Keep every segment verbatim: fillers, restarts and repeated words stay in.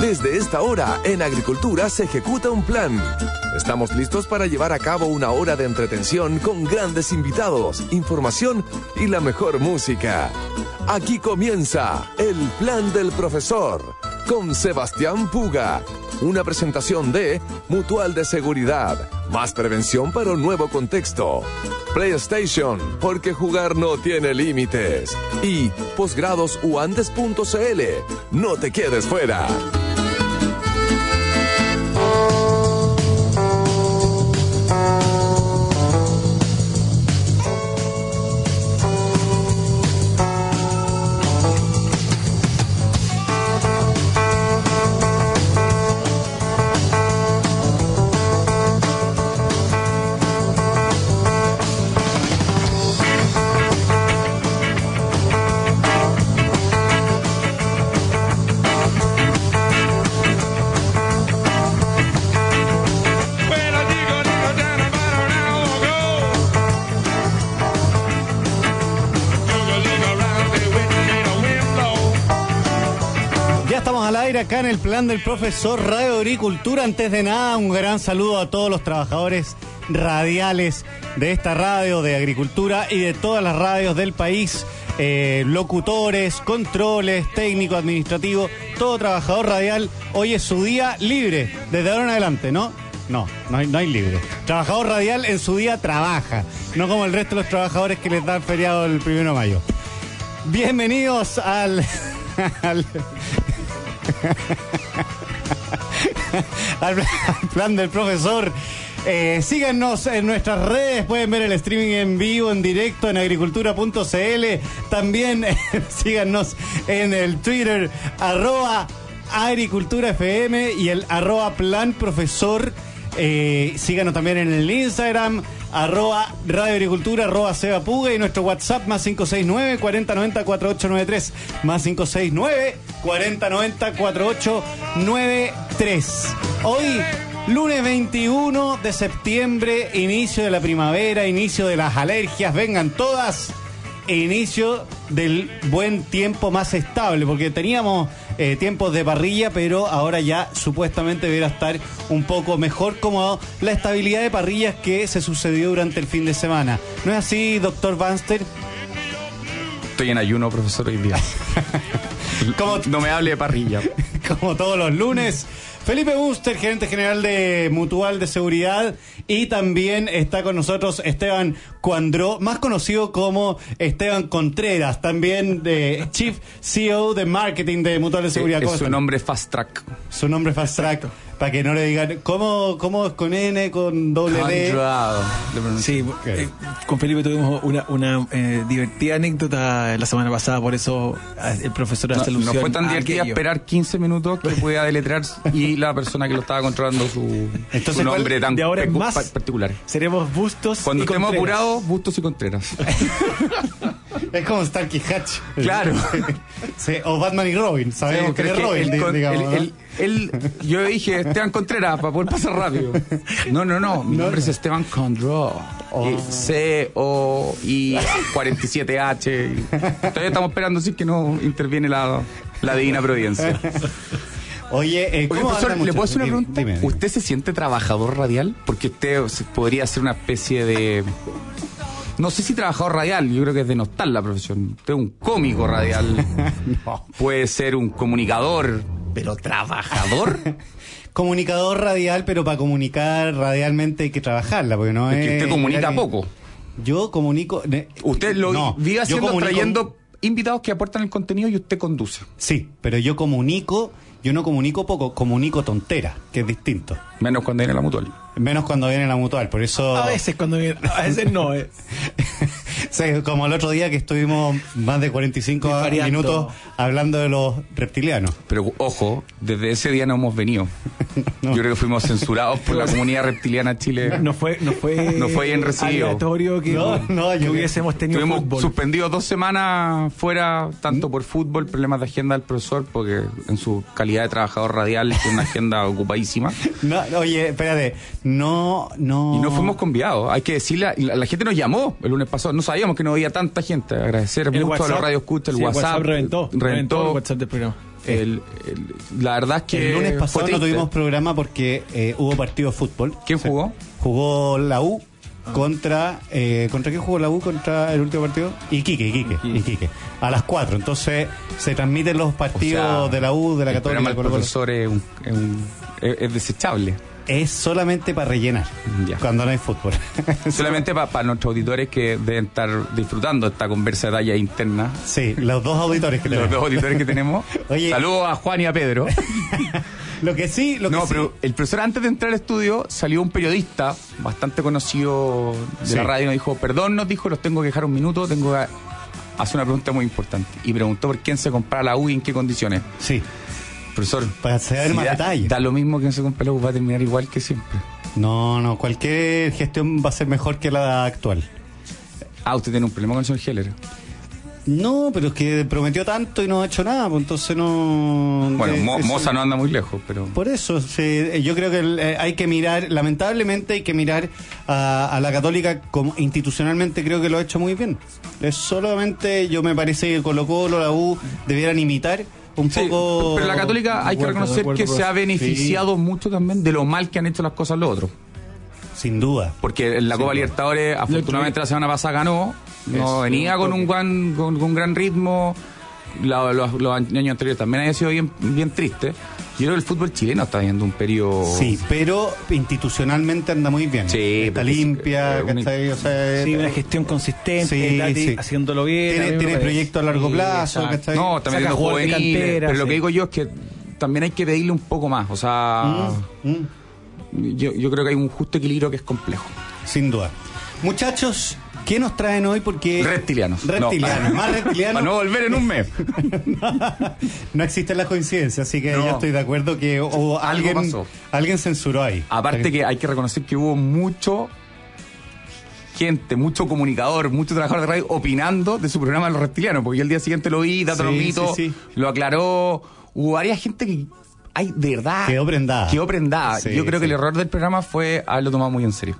Desde esta hora, en Agricultura se ejecuta un plan. Estamos listos para llevar a cabo una hora de entretención con grandes invitados, información y la mejor música. Aquí comienza el Plan del Profesor con Sebastián Puga. Una presentación de Mutual de Seguridad. Más prevención para un nuevo contexto. PlayStation, porque jugar no tiene límites. Y posgrados uandes punto cl. No te quedes fuera. Acá en el Plan del Profesor Radio Agricultura. Antes de nada, un gran saludo a todos los trabajadores radiales de esta radio de Agricultura y de todas las radios del país, eh, locutores, controles, técnico, administrativo, todo trabajador radial. Hoy es su día libre, desde ahora en adelante, ¿no? No, no hay, no hay libre. Trabajador radial en su día trabaja, no como el resto de los trabajadores que les dan feriado el primero de mayo. Bienvenidos al... al al, al Plan del Profesor. Eh, síganos en nuestras redes, pueden ver el streaming en vivo, en directo en agricultura punto cl. También eh, síganos en el Twitter arroba agriculturafm y el arroba plan profesor. Eh, síganos también en el Instagram arroba Radio Agricultura, arroba Seba Puga, y nuestro WhatsApp más cinco seis nueve, cuarenta noventa, cuarenta y ocho noventa y tres, más cinco seis nueve, cuarenta noventa, cuarenta y ocho noventa y tres. Hoy, lunes veintiuno de septiembre, inicio de la primavera, inicio de las alergias, vengan todas, e inicio del buen tiempo más estable, porque teníamos eh, tiempos de parrilla, pero ahora ya supuestamente deberá estar un poco mejor, como la estabilidad de parrillas que se sucedió durante el fin de semana. ¿No es así, doctor Banster? Estoy en ayuno, profesor, hoy día. Como, no me hable de parrilla. Como todos los lunes. Felipe Buster, gerente general de Mutual de Seguridad, y también está con nosotros Esteban Cuandró, más conocido como Esteban Contreras, también de Chief C E O de Marketing de Mutual de Seguridad. Es su nombre Fast Track. Su nombre Fast Track, para que no le digan, ¿cómo, cómo es con N, con doble D? Sí, eh, con Felipe tuvimos una, una eh, divertida anécdota la semana pasada, por eso el profesor hace alusión. No, no fue tan divertida esperar quince minutos que pudiera deletrear y la persona que lo estaba controlando su, Entonces, su nombre tan de ahora en pecu- más particular. Seremos Bustos Cuando y estemos Contreras. apurados, Bustos y Contreras. Es como Starkey Hatch. Claro. Sí, o Batman y Robin. Sabemos sí, que es Robin, el, digamos. El, el, el, el, yo dije Esteban Contreras para poder pasar rápido. No, no, no. Mi no, nombre no. es Esteban Condro. Oh. C O I cuarenta y siete H. Todavía estamos esperando si es que no interviene la, la divina providencia. Oye, eh, ¿cómo Oye, profesor, ¿le puedo hacer una dime, pregunta? Dime, dime. ¿Usted se siente trabajador radial? Porque usted podría ser una especie de... No sé si trabajador radial, yo creo que es denostar la profesión. Usted es un cómico radial. No. Puede ser un comunicador, pero ¿trabajador? Comunicador radial, pero para comunicar radialmente hay que trabajarla, porque no es... Es que usted comunica que... poco. Yo comunico... Usted lo no, vive haciendo, comunico... trayendo invitados que aportan el contenido y usted conduce. Sí, pero yo comunico... Yo no comunico poco, comunico tontera, que es distinto. Menos cuando viene la Mutual. Menos cuando viene la Mutual, por eso... A veces cuando viene, a veces no. Eh. Sí, como el otro día que estuvimos más de cuarenta y cinco minutos hablando de los reptilianos. Pero ojo, desde ese día no hemos venido. No. Yo creo que fuimos censurados por la comunidad reptiliana en Chile. No fue, no fue, no fue bien recibido. Aleatorio que, no, no, que hubiésemos tenido Estuvimos fútbol. suspendidos dos semanas fuera, tanto por fútbol, problemas de agenda del profesor, porque en su calidad de trabajador radial tiene una agenda ocupadísima. No, oye, espérate, no, no... Y no fuimos convidados, hay que decirle, la, la gente nos llamó el lunes pasado, no sabíamos que no había tanta gente, agradecer el mucho WhatsApp, a la radio escucha, el sí, WhatsApp, WhatsApp reventó, reventó, reventó el WhatsApp del programa. El, el, la verdad es que el lunes pasado no triste. tuvimos programa porque eh, hubo partido de fútbol. ¿Quién jugó? Jugó la U contra... Eh, ¿Contra quién jugó la U contra el último partido? Iquique, Iquique, Iquique. Iquique. A las cuatro. Entonces se transmiten los partidos O sea, de la U, de la el Católica. programa del Colo-Colo. profesor es, un, es, un, es, es desechable. Es solamente para rellenar Ya. cuando no hay fútbol. Solamente para pa nuestros auditores que deben estar disfrutando esta conversa de talla interna. Sí, los dos auditores que Los tenemos. dos auditores que tenemos. Oye. Saludos a Juan y a Pedro. Lo que sí, lo No, que pero sí. el profesor, antes de entrar al estudio, salió un periodista bastante conocido de Sí. la radio y nos dijo, perdón, nos dijo, los tengo que dejar un minuto, tengo que hacer una pregunta muy importante. Y preguntó por quién se compraba la U y en qué condiciones. Sí, Profesor, para saber si más da, detalles. da lo mismo que no se compra la U, va a terminar igual que siempre. No, no, cualquier gestión va a ser mejor que la actual. Ah, usted tiene un problema con el señor Heller. No, pero es que prometió tanto y no ha hecho nada, pues entonces no... Bueno, eh, Mo- eso- Moza no anda muy lejos, pero... Por eso, sí, eh, yo creo que el, eh, hay que mirar, lamentablemente hay que mirar a, a la Católica como institucionalmente creo que lo ha hecho muy bien. Es solamente, yo me parece que Colo Colo, la U, debieran imitar un Sí, poco... pero la Católica hay que De acuerdo, reconocer de acuerdo, que se ha profe. beneficiado mucho también de lo mal que han hecho las cosas los otros. Sin duda. Porque en la Copa Libertadores, afortunadamente la semana pasada ganó, no Eso, venía con un gran, con, con un gran ritmo, la- los, los años anteriores también había sido bien, bien triste. Yo creo que el fútbol chileno está viendo un periodo... Sí, pero institucionalmente anda muy bien. Sí, Está porque es- limpia, es un- ¿cachai? O sea, Sí, eh, una gestión consistente, Sí, Tati sí. haciéndolo bien. a Tiene, mí me tiene parece. proyectos a largo Sí, plazo, exacto. ¿cachai? No, también Saca tiene jugadores de juveniles, cantera, pero lo sí. que digo yo es que también hay que pedirle un poco más. O sea, Mm, mm. yo, yo creo que hay un justo equilibrio que es complejo. Sin duda. Muchachos, ¿qué nos traen hoy? Porque Reptilianos. Reptilianos, No. más reptilianos. Para no volver en un mes. No existe la coincidencia, así que No. yo estoy de acuerdo que o alguien, pasó. alguien censuró ahí. Aparte que hay que reconocer que hubo mucho gente, mucho comunicador, mucho trabajador de radio opinando de su programa de Los Reptilianos, porque yo el día siguiente lo vi, dato Sí, los mitos, sí, sí. lo aclaró. Hubo varias gente que hay de verdad Quedó prendada. quedó prendada. Sí, yo creo sí. que el error del programa fue haberlo tomado muy en serio.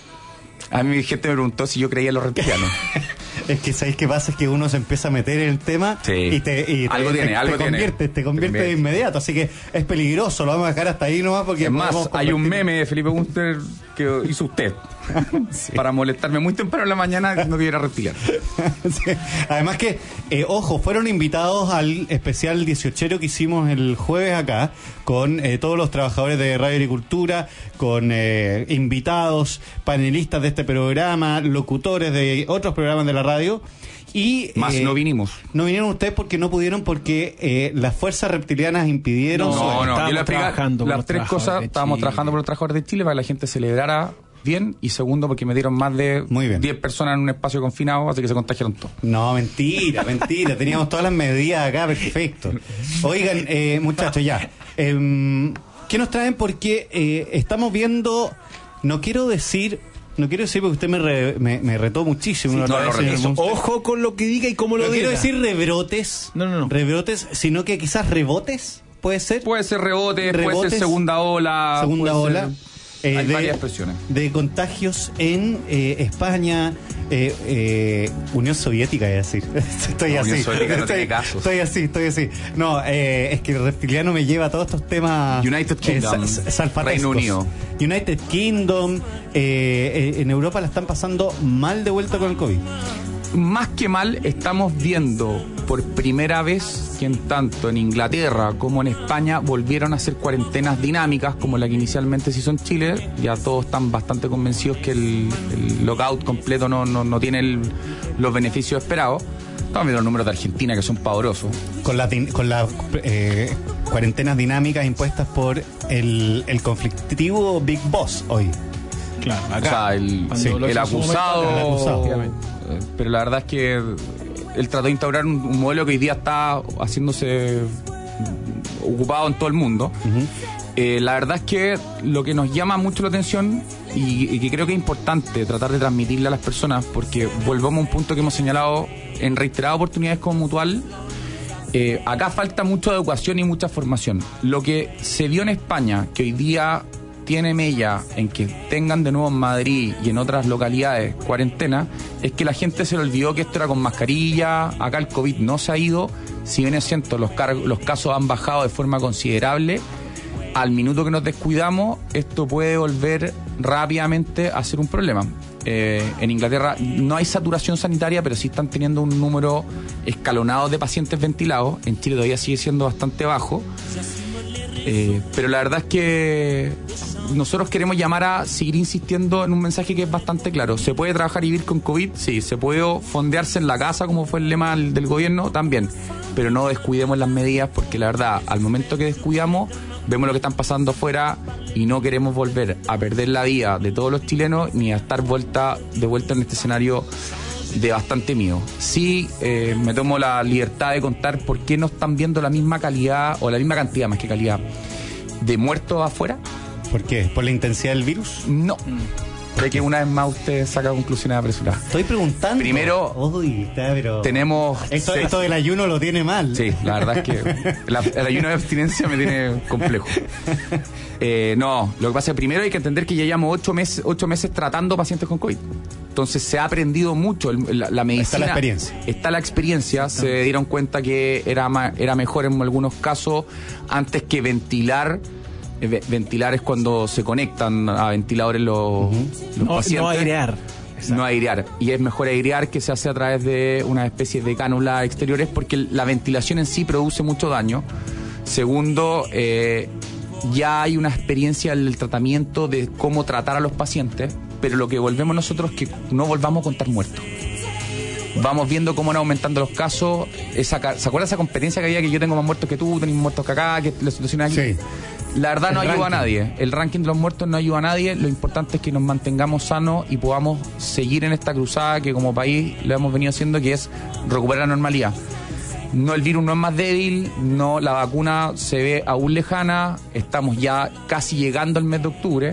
A mí gente me preguntó si yo creía en los reptilianos. Es que sabéis qué pasa, es que uno se empieza a meter en el tema Sí. y te, y te- Algo te- tiene, te algo tiene. convierte, te convierte Te de convierte. inmediato, así que es peligroso, lo vamos a dejar hasta ahí nomás porque Es más, podemos hay un convertir- meme de Felipe Gunter que hizo usted Sí. para molestarme muy temprano en la mañana diciendo que yo era reptiliano. Sí. Además que, eh, ojo, fueron invitados al especial dieciochero que hicimos el jueves acá, con eh, todos los trabajadores de Radio Agricultura, con eh, invitados, panelistas de este programa, locutores de otros programas de la radio. Y, Más eh, no vinimos. No vinieron ustedes porque no pudieron, porque eh, las fuerzas reptilianas impidieron. No, su- no, yo estábamos le explico trabajando por las los tres trabajadores cosas. de Estábamos Chile. trabajando por los trabajadores de Chile para que la gente celebrara bien. Y segundo, porque metieron más de Muy bien. diez personas en un espacio confinado, así que se contagiaron todos. No, mentira, mentira. Teníamos todas las medidas acá, perfecto. Oigan, eh, muchachos, ya. Em, ¿Qué nos traen? Porque eh, estamos viendo, no quiero decir, no quiero decir porque usted me, re- me, me retó muchísimo. Sí, la no, verdad, lo señor reviso. Monster. Ojo con lo que diga y cómo lo No diga. quiero decir rebrotes, No, no, no. rebrotes, sino que quizás rebotes, puede ser. Puede ser rebote, puede Rebotes, ser segunda ola. segunda puede ola. ser- eh, hay de, varias expresiones. de contagios en eh, España, eh, eh, Unión Soviética, es decir. Estoy No, así. Unión Soviética no estoy, tiene casos. estoy así, estoy así. No, eh, es que el reptiliano me lleva a todos estos temas. United Kingdom, eh, sa- salfatescos. Reino Unido. United Kingdom. eh, eh, en Europa la están pasando mal de vuelta con el COVID. Más que mal, estamos viendo por primera vez que en tanto en Inglaterra como en España volvieron a hacer cuarentenas dinámicas como la que inicialmente se hizo en Chile. Ya todos están bastante convencidos que el, el lockout completo no, no, no tiene el- los beneficios esperados. Estamos viendo los números de Argentina que son pavorosos. Con las con las eh, cuarentenas dinámicas impuestas por el, el conflictivo Big Boss hoy. Claro, acá. O sea, el, Cuando sí, lo el hizo en su momento, acusado, acá, el acusado. eh, pero la verdad es que él trató de instaurar un, un modelo que hoy día está haciéndose ocupado en todo el mundo. Eh, la verdad es que lo que nos llama mucho la atención y, y que creo que es importante tratar de transmitirle a las personas, porque volvemos a un punto que hemos señalado en reiteradas oportunidades como Mutual. Eh, acá falta mucha educación y mucha formación. Lo que se vio en España, que hoy día tiene mella en que tengan de nuevo en Madrid y en otras localidades cuarentena, es que la gente se le olvidó que esto era con mascarilla. Acá el COVID no se ha ido, si bien es cierto, los, car- los casos han bajado de forma considerable, al minuto que nos descuidamos, esto puede volver rápidamente a ser un problema. Eh, en Inglaterra no hay saturación sanitaria, pero sí están teniendo un número escalonado de pacientes ventilados. En Chile todavía sigue siendo bastante bajo. Eh, pero la verdad es que nosotros queremos llamar a seguir insistiendo en un mensaje que es bastante claro. ¿Se puede trabajar y vivir con COVID? Sí. ¿Se puede fondearse en la casa, como fue el lema del, del gobierno? También. Pero no descuidemos las medidas, porque la verdad, al momento que descuidamos, vemos lo que están pasando afuera y no queremos volver a perder la vida de todos los chilenos ni a estar vuelta, de vuelta en este escenario de bastante miedo. Sí, eh, me tomo la libertad de contar por qué no están viendo la misma calidad, o la misma cantidad más que calidad, de muertos afuera. ¿Por qué? ¿Por la intensidad del virus? No. De que una vez más usted saca conclusiones apresuradas. Estoy preguntando. Primero, Uy, está, pero... tenemos... Esto, esto del ayuno lo tiene mal. Sí, la verdad es que la, el ayuno de abstinencia me tiene complejo. Eh, no, lo que pasa es que primero hay que entender que ya llevamos ocho meses, ocho meses tratando pacientes con COVID. Entonces se ha aprendido mucho la, la medicina. Está la experiencia. Está la experiencia. Está. Se dieron cuenta que era, era mejor en algunos casos antes que ventilar. Ventilar es cuando se conectan a ventiladores los, uh-huh. los no, pacientes. No airear. Exacto. No airear. Y es mejor airear, que se hace a través de una especie de cánulas exteriores, porque la ventilación en sí produce mucho daño. Segundo, eh, ya hay una experiencia en el tratamiento de cómo tratar a los pacientes, pero lo que volvemos nosotros es que no volvamos a contar muertos. Vamos viendo cómo van aumentando los casos. Esa, ¿se acuerda esa competencia que había, que yo tengo más muertos que tú, tenés muertos que acá, que la situación aquí? Sí. La verdad no el ayuda ranking. a nadie. El ranking de los muertos no ayuda a nadie. Lo importante es que nos mantengamos sanos y podamos seguir en esta cruzada que como país lo hemos venido haciendo, que es recuperar la normalidad. No, el virus no es más débil, no, la vacuna se ve aún lejana, estamos ya casi llegando al mes de octubre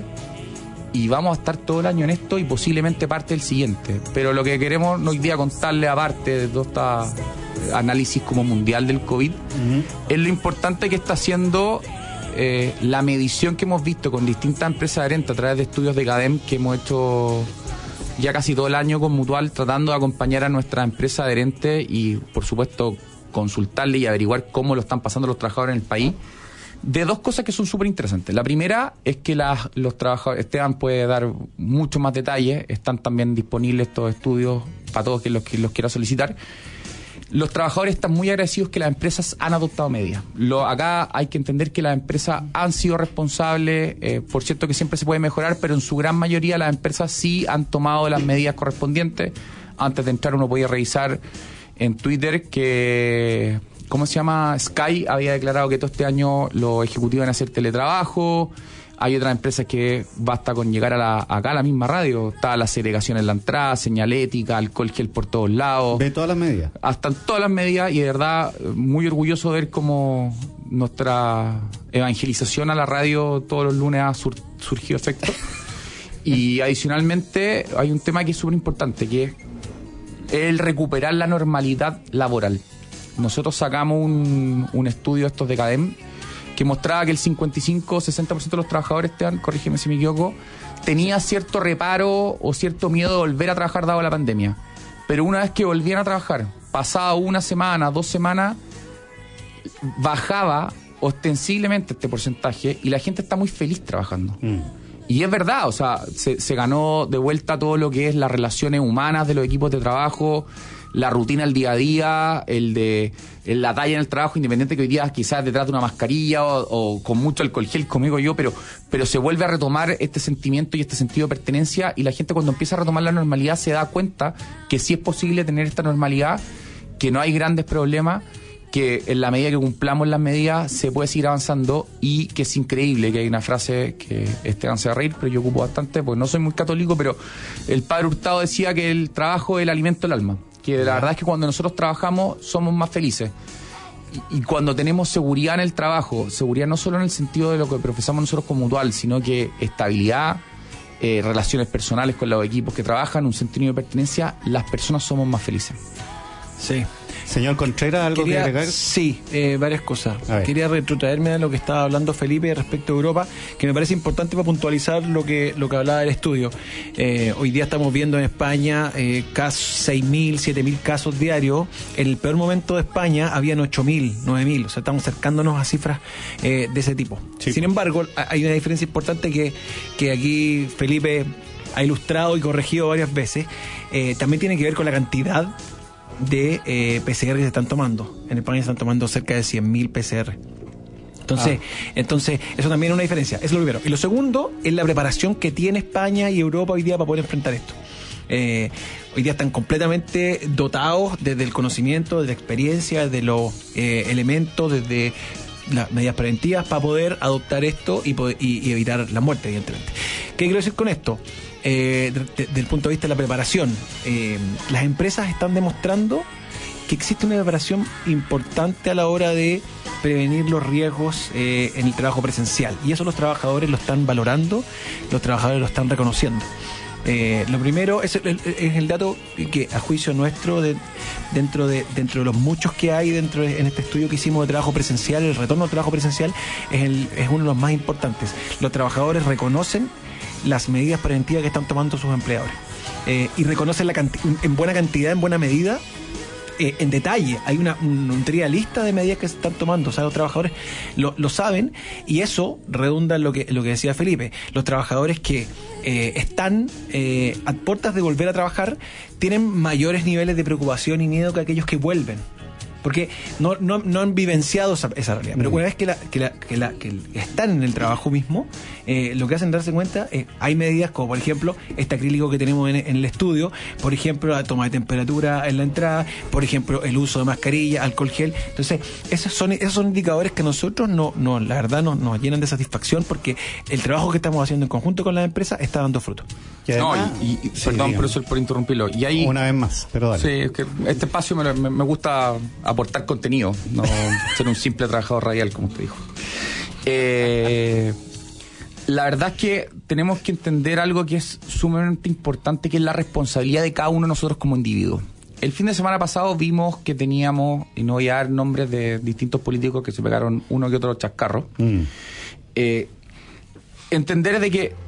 y vamos a estar todo el año en esto y posiblemente parte del siguiente. Pero lo que queremos hoy día contarle, aparte de todo este análisis como mundial del COVID, uh-huh. es lo importante que está haciendo eh, la medición que hemos visto con distintas empresas adherentes a través de estudios de CADEM que hemos hecho ya casi todo el año con Mutual, tratando de acompañar a nuestra empresa adherente y, por supuesto, consultarle y averiguar cómo lo están pasando los trabajadores en el país, de dos cosas que son súper interesantes. La primera es que las, los trabajadores, Esteban puede dar mucho más detalles, están también disponibles estos estudios para todos que los, que los quiera solicitar. Los trabajadores están muy agradecidos que las empresas han adoptado medidas. Lo, acá hay que entender que las empresas han sido responsables, eh, por cierto que siempre se puede mejorar, pero en su gran mayoría las empresas sí han tomado las medidas correspondientes. Antes de entrar uno podía revisar en Twitter que, ¿cómo se llama? Sky había declarado que todo este año los ejecutivos van a hacer teletrabajo. Hay otras empresas que basta con llegar a la, acá a la misma radio. Está la segregación en la entrada, señalética, alcohol gel por todos lados. ¿Ve todas las medidas? Hasta todas las medidas, y de verdad muy orgulloso de ver cómo nuestra evangelización a la radio todos los lunes ha sur, surgido efecto. Y adicionalmente hay un tema que es súper importante, que es el recuperar la normalidad laboral. Nosotros sacamos un, un estudio estos de CADEM que mostraba que el cincuenta y cinco a sesenta por ciento de los trabajadores, Esteban, corrígeme si me equivoco, tenía cierto reparo o cierto miedo de volver a trabajar dado la pandemia. Pero una vez que volvían a trabajar, pasada una semana, dos semanas, bajaba ostensiblemente este porcentaje y la gente está muy feliz trabajando. Mm. Y es verdad, o sea, se, se ganó de vuelta todo lo que es las relaciones humanas de los equipos de trabajo, la rutina del día a día, el de el, la talla en el trabajo, independiente que hoy día quizás detrás de una mascarilla o, o con mucho alcohol gel, como digo yo, pero, pero se vuelve a retomar este sentimiento y este sentido de pertenencia, y la gente cuando empieza a retomar la normalidad se da cuenta que sí es posible tener esta normalidad, que no hay grandes problemas, que en la medida que cumplamos las medidas se puede seguir avanzando, y que es increíble, que hay una frase que Esteban se va a reír, pero yo ocupo bastante porque no soy muy católico, pero el padre Hurtado decía que el trabajo es el alimento del alma, que la verdad es que cuando nosotros trabajamos somos más felices, y, y cuando tenemos seguridad en el trabajo, seguridad no solo en el sentido de lo que profesamos nosotros como Mutual, sino que estabilidad, eh, relaciones personales con los equipos que trabajan, un sentido de pertenencia, las personas somos más felices. Sí. Señor Contreras, ¿algo Quería, que agregar? Sí, eh, varias cosas. Quería retrotraerme a lo que estaba hablando Felipe respecto a Europa, que me parece importante para puntualizar lo que lo que hablaba del estudio. Eh, hoy día estamos viendo en España eh, casos, seis mil, siete mil casos diarios. En el peor momento de España habían ocho mil, nueve mil. O sea, estamos acercándonos a cifras eh, de ese tipo. Sí. Sin embargo, hay una diferencia importante que, que aquí Felipe ha ilustrado y corregido varias veces. Eh, también tiene que ver con la cantidad de eh, P C R que se están tomando. En España se están tomando cerca de cien mil P C R. Entonces, ah. entonces, eso también es una diferencia. Eso es lo primero. Y lo segundo es la preparación que tiene España y Europa hoy día para poder enfrentar esto. Eh, hoy día están completamente dotados desde el conocimiento, desde la experiencia, desde los eh, elementos, desde las medidas preventivas para poder adoptar esto y, poder, y, y evitar la muerte, evidentemente. ¿Qué quiero decir con esto? Eh, desde el punto de vista de la preparación, eh, las empresas están demostrando que existe una preparación importante a la hora de prevenir los riesgos eh, en el trabajo presencial, y eso los trabajadores lo están valorando, los trabajadores lo están reconociendo. Eh, lo primero es el, es el dato que, a juicio nuestro, de, dentro de dentro de los muchos que hay dentro de, en este estudio que hicimos de trabajo presencial, el retorno al trabajo presencial es, el, es uno de los más importantes. Los trabajadores reconocen las medidas preventivas que están tomando sus empleadores eh, y reconocen la canti- en buena cantidad, en buena medida, eh, en detalle. Hay una, un, un tría lista de medidas que se están tomando, o sea, los trabajadores lo, lo saben, y eso redunda en lo que, lo que decía Felipe. Los trabajadores que eh, están eh, a puertas de volver a trabajar tienen mayores niveles de preocupación y miedo que aquellos que vuelven, porque no, no, no han vivenciado esa, esa realidad. Pero una vez que, la, que, la, que, la, que están en el trabajo mismo, eh, lo que hacen darse cuenta es, hay medidas como, por ejemplo, este acrílico que tenemos en, en el estudio, por ejemplo, la toma de temperatura en la entrada, por ejemplo, el uso de mascarilla, alcohol gel. Entonces, esos son, esos son indicadores que nosotros, no, no la verdad, nos, nos llenan de satisfacción, porque el trabajo que estamos haciendo en conjunto con la empresa está dando fruto. Y además, no, y, y, sí, perdón por eso, por interrumpirlo. Y ahí, una vez más, pero dale. Sí, es que este espacio me, me, me gusta aportar contenido, no ser un simple trabajador radial, como usted dijo. Eh, la verdad es que tenemos que entender algo que es sumamente importante, que es la responsabilidad de cada uno de nosotros como individuos. El fin de semana pasado vimos que teníamos, y no voy a dar nombres de distintos políticos que se pegaron uno que otro chascarro, mm. eh, entender de que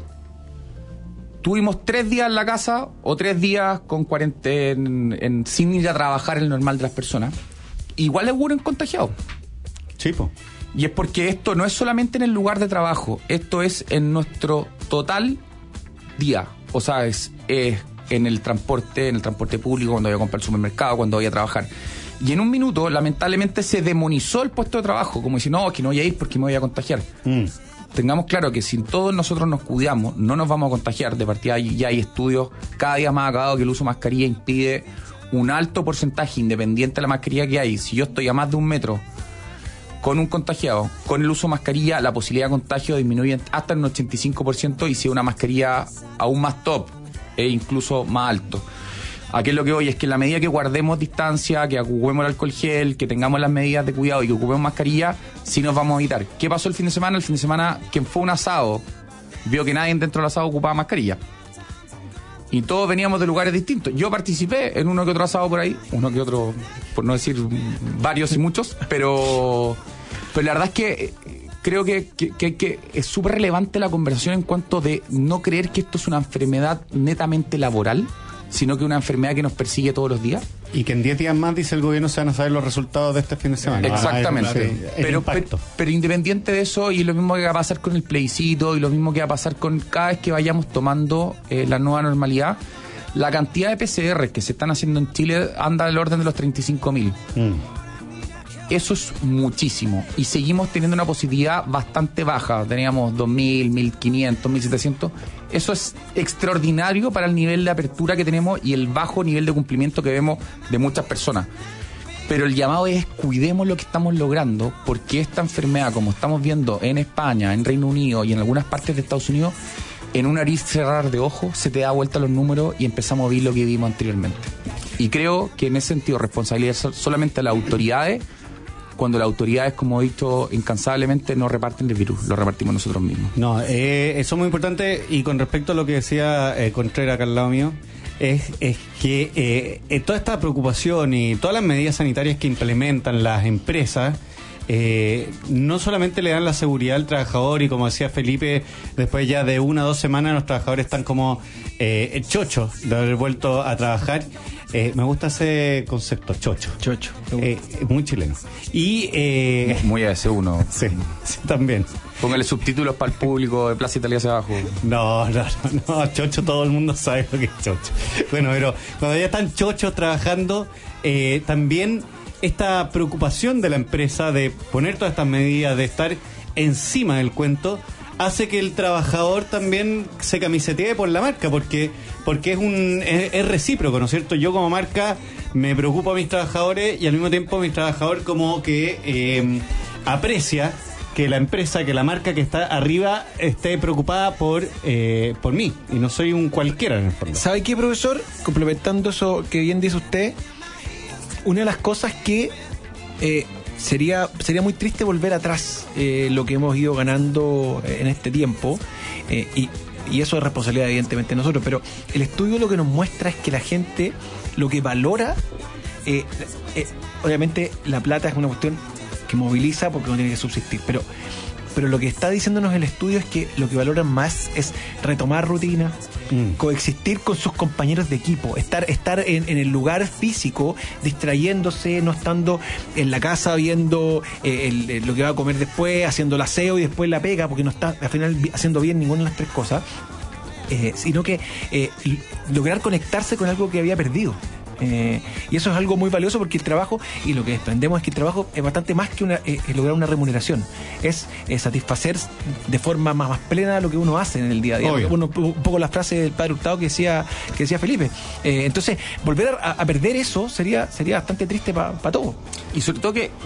tuvimos tres días en la casa o tres días con cuarentena, en, en, sin ir a trabajar el normal de las personas. Igual es uno en contagiado. Sí, po. Y es porque esto no es solamente en el lugar de trabajo, esto es en nuestro total día. O sea, es, es en el transporte, en el transporte público, cuando voy a comprar el supermercado, cuando voy a trabajar. Y en un minuto, lamentablemente, se demonizó el puesto de trabajo, como decir, no, que no voy a ir porque me voy a contagiar. Mm. Tengamos claro que si todos nosotros nos cuidamos, no nos vamos a contagiar. De partida ya hay estudios cada día más acabados que el uso de mascarilla impide un alto porcentaje, independiente de la mascarilla que hay. Si yo estoy a más de un metro con un contagiado, con el uso de mascarilla, la posibilidad de contagio disminuye hasta un ochenta y cinco por ciento, y si es una mascarilla aún más top, e incluso más alto. Aquí lo que voy es que en la medida que guardemos distancia, que ocupemos el alcohol gel, que tengamos las medidas de cuidado y que ocupemos mascarilla, sí nos vamos a evitar. ¿Qué pasó el fin de semana? El fin de semana, quien fue a un asado, vio que nadie dentro del asado ocupaba mascarilla. Y todos veníamos de lugares distintos. Yo participé en uno que otro asado por ahí, uno que otro, por no decir varios y muchos, pero, pero la verdad es que creo que, que, que, que es súper relevante la conversación en cuanto de no creer que esto es una enfermedad netamente laboral, sino que una enfermedad que nos persigue todos los días. Y que en diez días más, dice el gobierno, se van a saber los resultados de este fin de semana. Exactamente. Ah, el, el, el pero, pero, pero independiente de eso, y lo mismo que va a pasar con el plebiscito, y lo mismo que va a pasar con cada vez que vayamos tomando eh, la nueva normalidad, la cantidad de P C R que se están haciendo en Chile anda del orden de los treinta y cinco mil. Mm. Eso es muchísimo. Y seguimos teniendo una positividad bastante baja. Teníamos dos mil, mil quinientos, mil setecientos. Eso es extraordinario para el nivel de apertura que tenemos y el bajo nivel de cumplimiento que vemos de muchas personas. Pero el llamado es: cuidemos lo que estamos logrando, porque esta enfermedad, como estamos viendo en España, en Reino Unido y en algunas partes de Estados Unidos, en un abrir y cerrar de ojos se te da vuelta los números y empezamos a ver lo que vimos anteriormente. Y creo que en ese sentido responsabilidad solamente a las autoridades, cuando las autoridades, como he dicho incansablemente, no reparten el virus, lo repartimos nosotros mismos. No, eh, eso es muy importante. Y con respecto a lo que decía eh, Contreras acá al lado mío, es, es que eh, eh, toda esta preocupación y todas las medidas sanitarias que implementan las empresas eh, no solamente le dan la seguridad al trabajador, y como decía Felipe, después ya de una o dos semanas los trabajadores están como eh, chochos de haber vuelto a trabajar. Eh, me gusta ese concepto, chocho. Chocho. Eh, muy chileno. Y eh, muy a ese uno. Sí, sí, también. Póngale subtítulos para el público de Plaza Italia hacia abajo. No, no, no, no, chocho, todo el mundo sabe lo que es chocho. Bueno, pero cuando ya están chochos trabajando, eh, también esta preocupación de la empresa de poner todas estas medidas, de estar encima del cuento, hace que el trabajador también se camisetee por la marca, porque porque es un es, es recíproco, ¿no es cierto? Yo como marca me preocupo a mis trabajadores, y al mismo tiempo mi trabajador como que eh, aprecia que la empresa, que la marca que está arriba esté preocupada por eh, por mí, y no soy un cualquiera en el fondo. ¿Sabe qué, profesor? Complementando eso que bien dice usted, una de las cosas que eh, sería sería muy triste volver atrás, eh, lo que hemos ido ganando en este tiempo, eh, y, y eso es responsabilidad evidentemente de nosotros, pero el estudio lo que nos muestra es que la gente lo que valora, eh, eh, obviamente la plata es una cuestión que moviliza porque no tiene que subsistir, pero pero lo que está diciéndonos el estudio es que lo que valoran más es retomar rutina, mm. coexistir con sus compañeros de equipo, estar estar en, en el lugar físico, distrayéndose, no estando en la casa viendo eh, el, el, lo que va a comer después, haciendo el aseo y después la pega, porque no está al final haciendo bien ninguna de las tres cosas, eh, sino que eh, lograr conectarse con algo que había perdido. Eh, y eso es algo muy valioso, porque el trabajo, y lo que desprendemos es que el trabajo es bastante más que una, eh, es lograr una remuneración, es, es satisfacer de forma más, más plena lo que uno hace en el día a día. Uno, un poco la frase del padre Hurtado que decía que decía Felipe. Eh, entonces, volver a, a perder eso sería sería bastante triste para pa todos. Y sobre todo que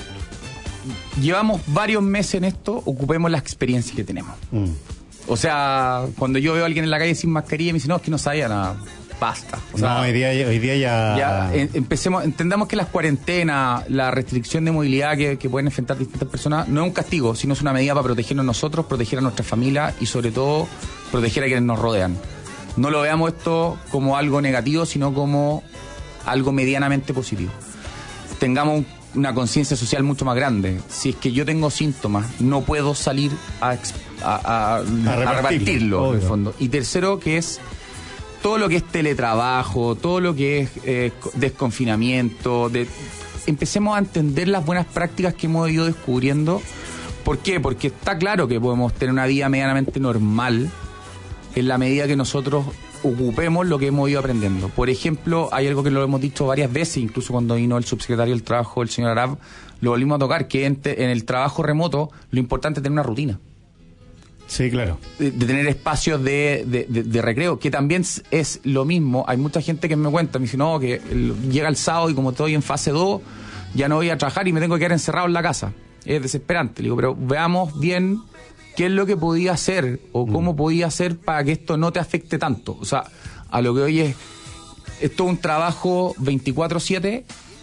llevamos varios meses en esto, ocupemos la experiencia que tenemos. Mm. O sea, cuando yo veo a alguien en la calle sin mascarilla y me dice, no, es que no sabía nada. Basta. O sea, no, hoy día, hoy día ya... ya en, empecemos, entendamos que las cuarentenas, la restricción de movilidad que, que pueden enfrentar distintas personas, no es un castigo, sino es una medida para protegernos nosotros, proteger a nuestra familia y sobre todo proteger a quienes nos rodean. No lo veamos esto como algo negativo, sino como algo medianamente positivo. Tengamos una conciencia social mucho más grande. Si es que yo tengo síntomas, no puedo salir a, a, a, a, a repartirlo, en el fondo. Y tercero, que es todo lo que es teletrabajo, todo lo que es eh, desconfinamiento, de, empecemos a entender las buenas prácticas que hemos ido descubriendo. ¿Por qué? Porque está claro que podemos tener una vida medianamente normal en la medida que nosotros ocupemos lo que hemos ido aprendiendo. Por ejemplo, hay algo que lo hemos dicho varias veces, incluso cuando vino el subsecretario del Trabajo, el señor Arab, lo volvimos a tocar, que en, te, en el trabajo remoto lo importante es tener una rutina. Sí, claro. De, de tener espacios de, de, de, de recreo, que también es lo mismo. Hay mucha gente que me cuenta, me dice, no, que el, llega el sábado y como estoy en fase dos, ya no voy a trabajar y me tengo que quedar encerrado en la casa. Es desesperante. Le digo, pero veamos bien qué es lo que podía hacer o cómo mm. podía hacer para que esto no te afecte tanto. O sea, a lo que hoy es, es todo un trabajo veinticuatro siete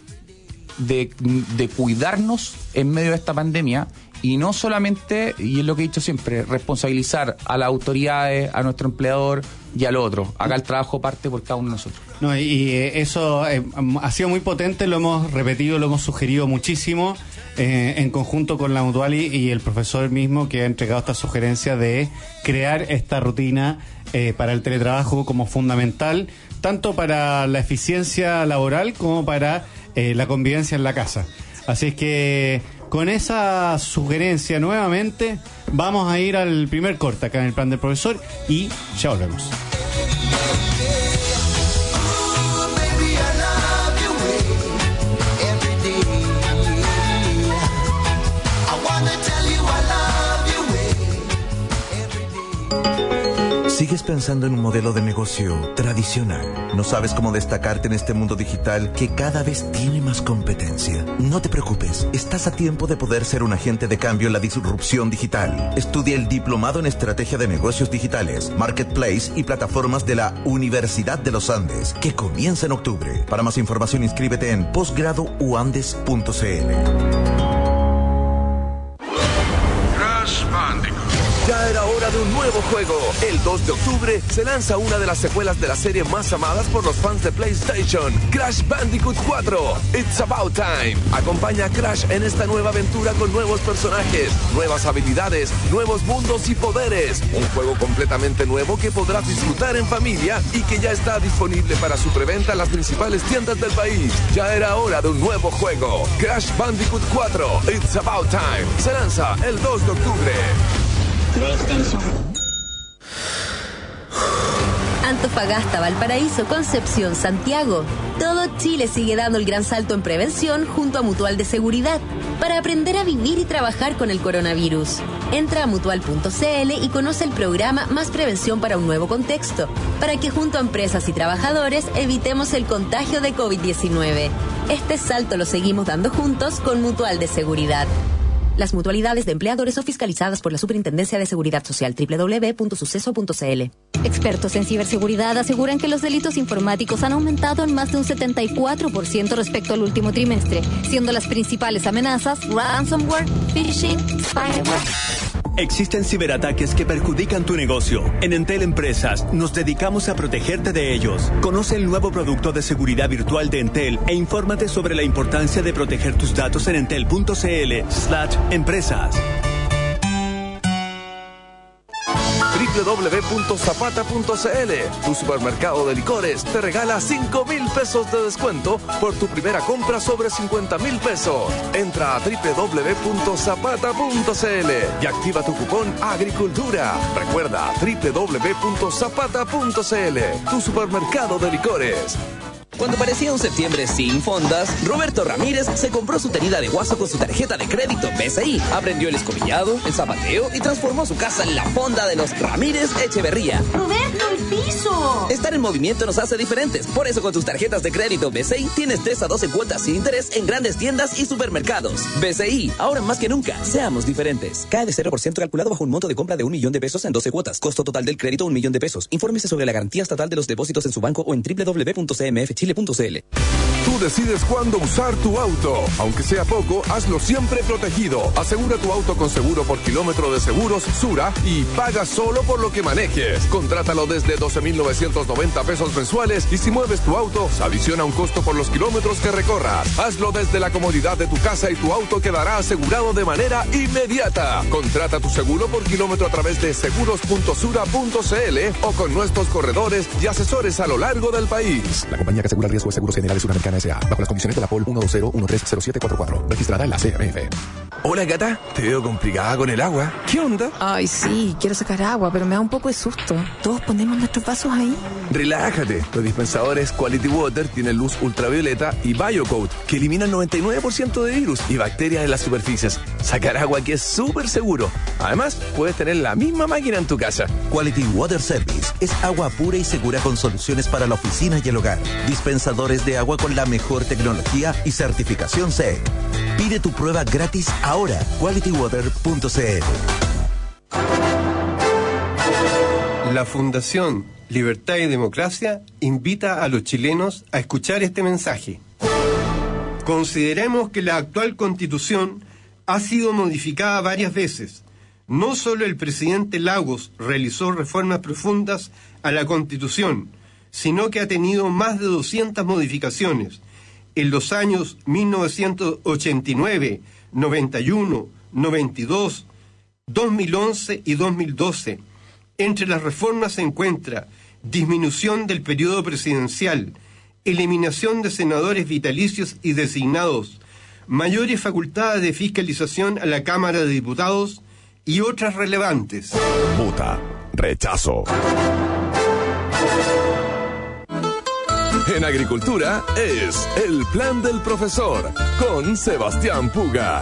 de, de cuidarnos en medio de esta pandemia. Y no solamente, y es lo que he dicho siempre, responsabilizar a las autoridades, a nuestro empleador y al otro. Acá el trabajo parte por cada uno de nosotros. No, y, y eso eh, ha sido muy potente, lo hemos repetido, lo hemos sugerido muchísimo, eh, en conjunto con la Mutuali y el profesor mismo, que ha entregado esta sugerencia de crear esta rutina eh, para el teletrabajo como fundamental, tanto para la eficiencia laboral como para eh, la convivencia en la casa. Así es que con esa sugerencia nuevamente vamos a ir al primer corte acá en el plan del profesor y ya volvemos. ¿Sigues pensando en un modelo de negocio tradicional? ¿No sabes cómo destacarte en este mundo digital que cada vez tiene más competencia? No te preocupes, estás a tiempo de poder ser un agente de cambio en la disrupción digital. Estudia el Diplomado en Estrategia de Negocios Digitales, Marketplace y Plataformas de la Universidad de los Andes, que comienza en octubre. Para más información, inscríbete en posgrado u andes punto c l. Ya era hora hora de un nuevo juego. El dos de octubre se lanza una de las secuelas de la serie más amadas por los fans de PlayStation, Crash Bandicoot cuatro. It's About Time. Acompaña a Crash en esta nueva aventura con nuevos personajes, nuevas habilidades, nuevos mundos y poderes. Un juego completamente nuevo que podrás disfrutar en familia y que ya está disponible para su preventa en las principales tiendas del país. Ya era hora de un nuevo juego. Crash Bandicoot cuatro. It's About Time. Se lanza el dos de octubre. Antofagasta, Valparaíso, Concepción, Santiago. Todo Chile sigue dando el gran salto en prevención junto a Mutual de Seguridad para aprender a vivir y trabajar con el coronavirus. Entra a mutual punto c l y conoce el programa Más Prevención para un Nuevo Contexto, para que junto a empresas y trabajadores evitemos el contagio de covid diecinueve. Este salto lo seguimos dando juntos con Mutual de Seguridad. Las mutualidades de empleadores son fiscalizadas por la Superintendencia de Seguridad Social. doble u doble u doble u punto suceso punto c l. Expertos en ciberseguridad aseguran que los delitos informáticos han aumentado en más de un setenta y cuatro por ciento respecto al último trimestre, siendo las principales amenazas ransomware, phishing, spyware. Existen ciberataques que perjudican tu negocio. En Entel Empresas nos dedicamos a protegerte de ellos. Conoce el nuevo producto de seguridad virtual de Entel e infórmate sobre la importancia de proteger tus datos en entel punto c l slash empresas. doble u doble u doble u punto zapata punto c l. Tu supermercado de licores te regala cinco mil pesos de descuento por tu primera compra sobre cincuenta mil pesos. Entra a doble u doble u doble u punto zapata punto c l y activa tu cupón Agricultura. Recuerda, doble u doble u doble u punto zapata punto c l. Tu supermercado de licores. Cuando parecía un septiembre sin fondas, Roberto Ramírez se compró su tenida de guaso con su tarjeta de crédito B C I. Aprendió el escobillado, el zapateo y transformó su casa en la fonda de los Ramírez Echeverría. ¡Roberto, el piso! Estar en movimiento nos hace diferentes. Por eso con tus tarjetas de crédito B C I tienes tres a doce cuotas sin interés en grandes tiendas y supermercados. B C I, ahora más que nunca, seamos diferentes. Cae de cero por ciento calculado bajo un monto de compra de un millón de pesos en doce cuotas. Costo total del crédito un millón de pesos. Infórmese sobre la garantía estatal de los depósitos en su banco o en doble u doble u doble u punto c m f chile punto c l. Tú decides cuándo usar tu auto. Aunque sea poco, hazlo siempre protegido. Asegura tu auto con seguro por kilómetro de Seguros Sura y paga solo por lo que manejes. Contrátalo desde doce mil novecientos noventa pesos mensuales y si mueves tu auto, se adiciona un costo por los kilómetros que recorras. Hazlo desde la comodidad de tu casa y tu auto quedará asegurado de manera inmediata. Contrata tu seguro por kilómetro a través de seguros punto sura punto c l o con nuestros corredores y asesores a lo largo del país. La compañía que asegura el riesgo de Seguros Generales Suramericana S A bajo las condiciones de la P O L uno dos cero uno tres cero siete cuatro cuatro, registrada en la C R F. Hola, gata. Te veo complicada con el agua. ¿Qué onda? Ay, sí, quiero sacar agua, pero me da un poco de susto. ¿Todos ponemos nuestros vasos ahí? Relájate. Los dispensadores Quality Water tienen luz ultravioleta y BioCoat, que eliminan noventa y nueve por ciento de virus y bacterias en las superficies. Sacar agua aquí es súper seguro. Además, puedes tener la misma máquina en tu casa. Quality Water Service es agua pura y segura con soluciones para la oficina y el hogar. Dispensadores de agua con la mejor tecnología y certificación C E. Pide tu prueba gratis ahora. quality water punto c l. La Fundación Libertad y Democracia invita a los chilenos a escuchar este mensaje. Consideremos que la actual Constitución ha sido modificada varias veces. No solo el presidente Lagos realizó reformas profundas a la Constitución, sino que ha tenido más de doscientas modificaciones en los años mil novecientos ochenta y nueve, noventa y uno, noventa y dos, dos mil once y dos mil doce. Entre las reformas se encuentra disminución del periodo presidencial, eliminación de senadores vitalicios y designados, mayores facultades de fiscalización a la Cámara de Diputados y otras relevantes. Muta. Rechazo. En Agricultura es El Plan del Profesor con Sebastián Puga.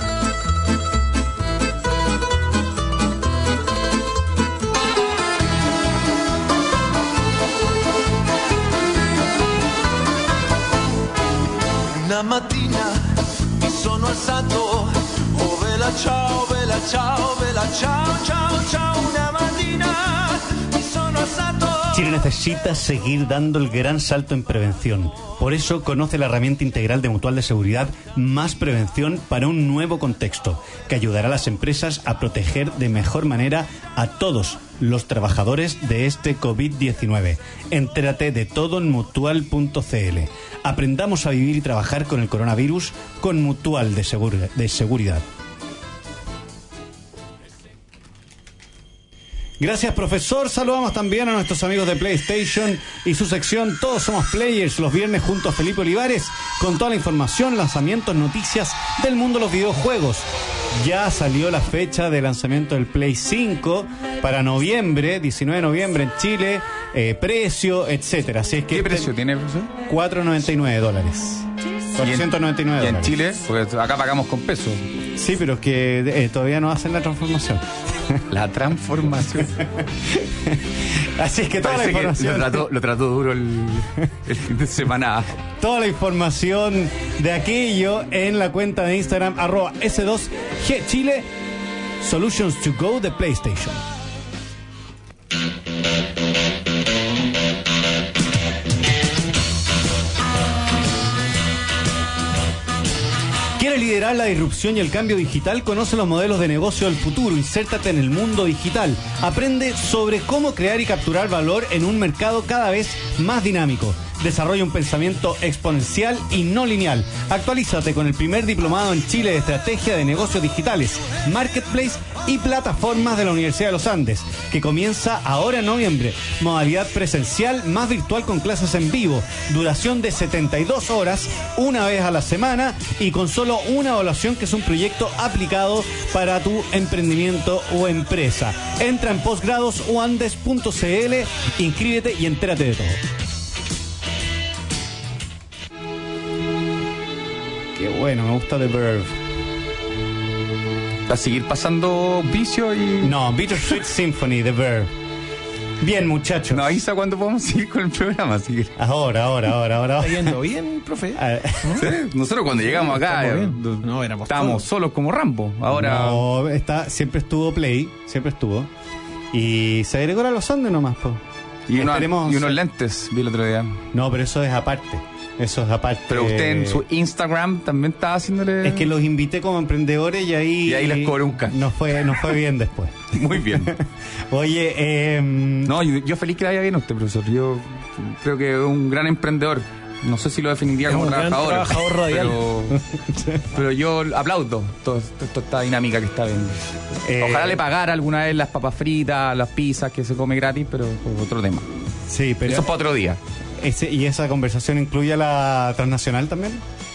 Una mattina mi sono alzato, oh vela ciao, vela ciao, vela ciao, ciao, ciao. Una mattina mi sono alzato. Chile necesita seguir dando el gran salto en prevención. Por eso conoce la herramienta integral de Mutual de Seguridad Más Prevención para un nuevo contexto, que ayudará a las empresas a proteger de mejor manera a todos los trabajadores de este COVID diecinueve. Entérate de todo en mutual punto c l. Aprendamos a vivir y trabajar con el coronavirus con Mutual de, Segur- de Seguridad. Gracias, profesor. Saludamos también a nuestros amigos de PlayStation y su sección Todos Somos Players, los viernes junto a Felipe Olivares, con toda la información, lanzamientos, noticias del mundo de los videojuegos. Ya salió la fecha de lanzamiento del Play cinco para noviembre, diecinueve de noviembre en Chile, eh, precio, etcétera. Así es que ¿Qué precio tiene, profesor? cuatrocientos noventa y nueve dólares. cuatrocientos noventa y nueve ¿Y en dólares. Chile? Porque acá pagamos con pesos. Sí, pero es que eh, todavía no hacen la transformación. La transformación. Así es que toda Parece la información... que lo trató, lo trató duro el, el fin de semana. Toda la información de aquello en la cuenta de Instagram, arroba ese dos G Chile, Solutions to Go de PlayStation. ¿Quieres liderar la disrupción y el cambio digital? Conoce los modelos de negocio del futuro. Insértate en el mundo digital. Aprende sobre cómo crear y capturar valor en un mercado cada vez más dinámico. Desarrolla un pensamiento exponencial y no lineal. Actualízate con el primer diplomado en Chile de Estrategia de Negocios Digitales, Marketplace y Plataformas de la Universidad de los Andes, que comienza ahora en noviembre. Modalidad presencial más virtual con clases en vivo. Duración de setenta y dos horas, una vez a la semana y con solo una evaluación, que es un proyecto aplicado para tu emprendimiento o empresa. Entra en posgrados u andes punto c l, inscríbete y entérate de todo. Qué bueno, me gusta The Verve. ¿Va a seguir pasando Vicio y...? No, Bittersweet Symphony, The Verve. Bien, muchachos. No avisa cuándo podemos seguir con el programa. Así que... Ahora, ahora, ahora, ahora. ¿Está yendo bien, profe? ¿Sí? Nosotros cuando llegamos acá eh, no, éramos estábamos todos. solos como Rambo. Ahora... No, está, siempre estuvo Play, siempre estuvo. Y se agregó a los Andes nomás, po. Y, uno, Esperemos... y unos lentes, vi el otro día. No, pero eso es aparte. Eso es aparte. Pero usted en su Instagram también estaba haciéndole... Es que los invité como emprendedores y ahí... Y ahí les cobré un cacho. No fue, no fue bien después. Muy bien. Oye, eh... No, yo, yo feliz que le vaya bien a usted, profesor. Yo creo que es un gran emprendedor. No sé si lo definiría Es como un gran trabajador. trabajador radial. Pero, pero yo aplaudo toda esta dinámica que está viendo. Eh... Ojalá le pagara alguna vez las papas fritas, las pizzas que se come gratis, pero por otro tema. Sí, pero... Eso es para otro día. Ese, ¿Y esa conversación incluye a la transnacional también?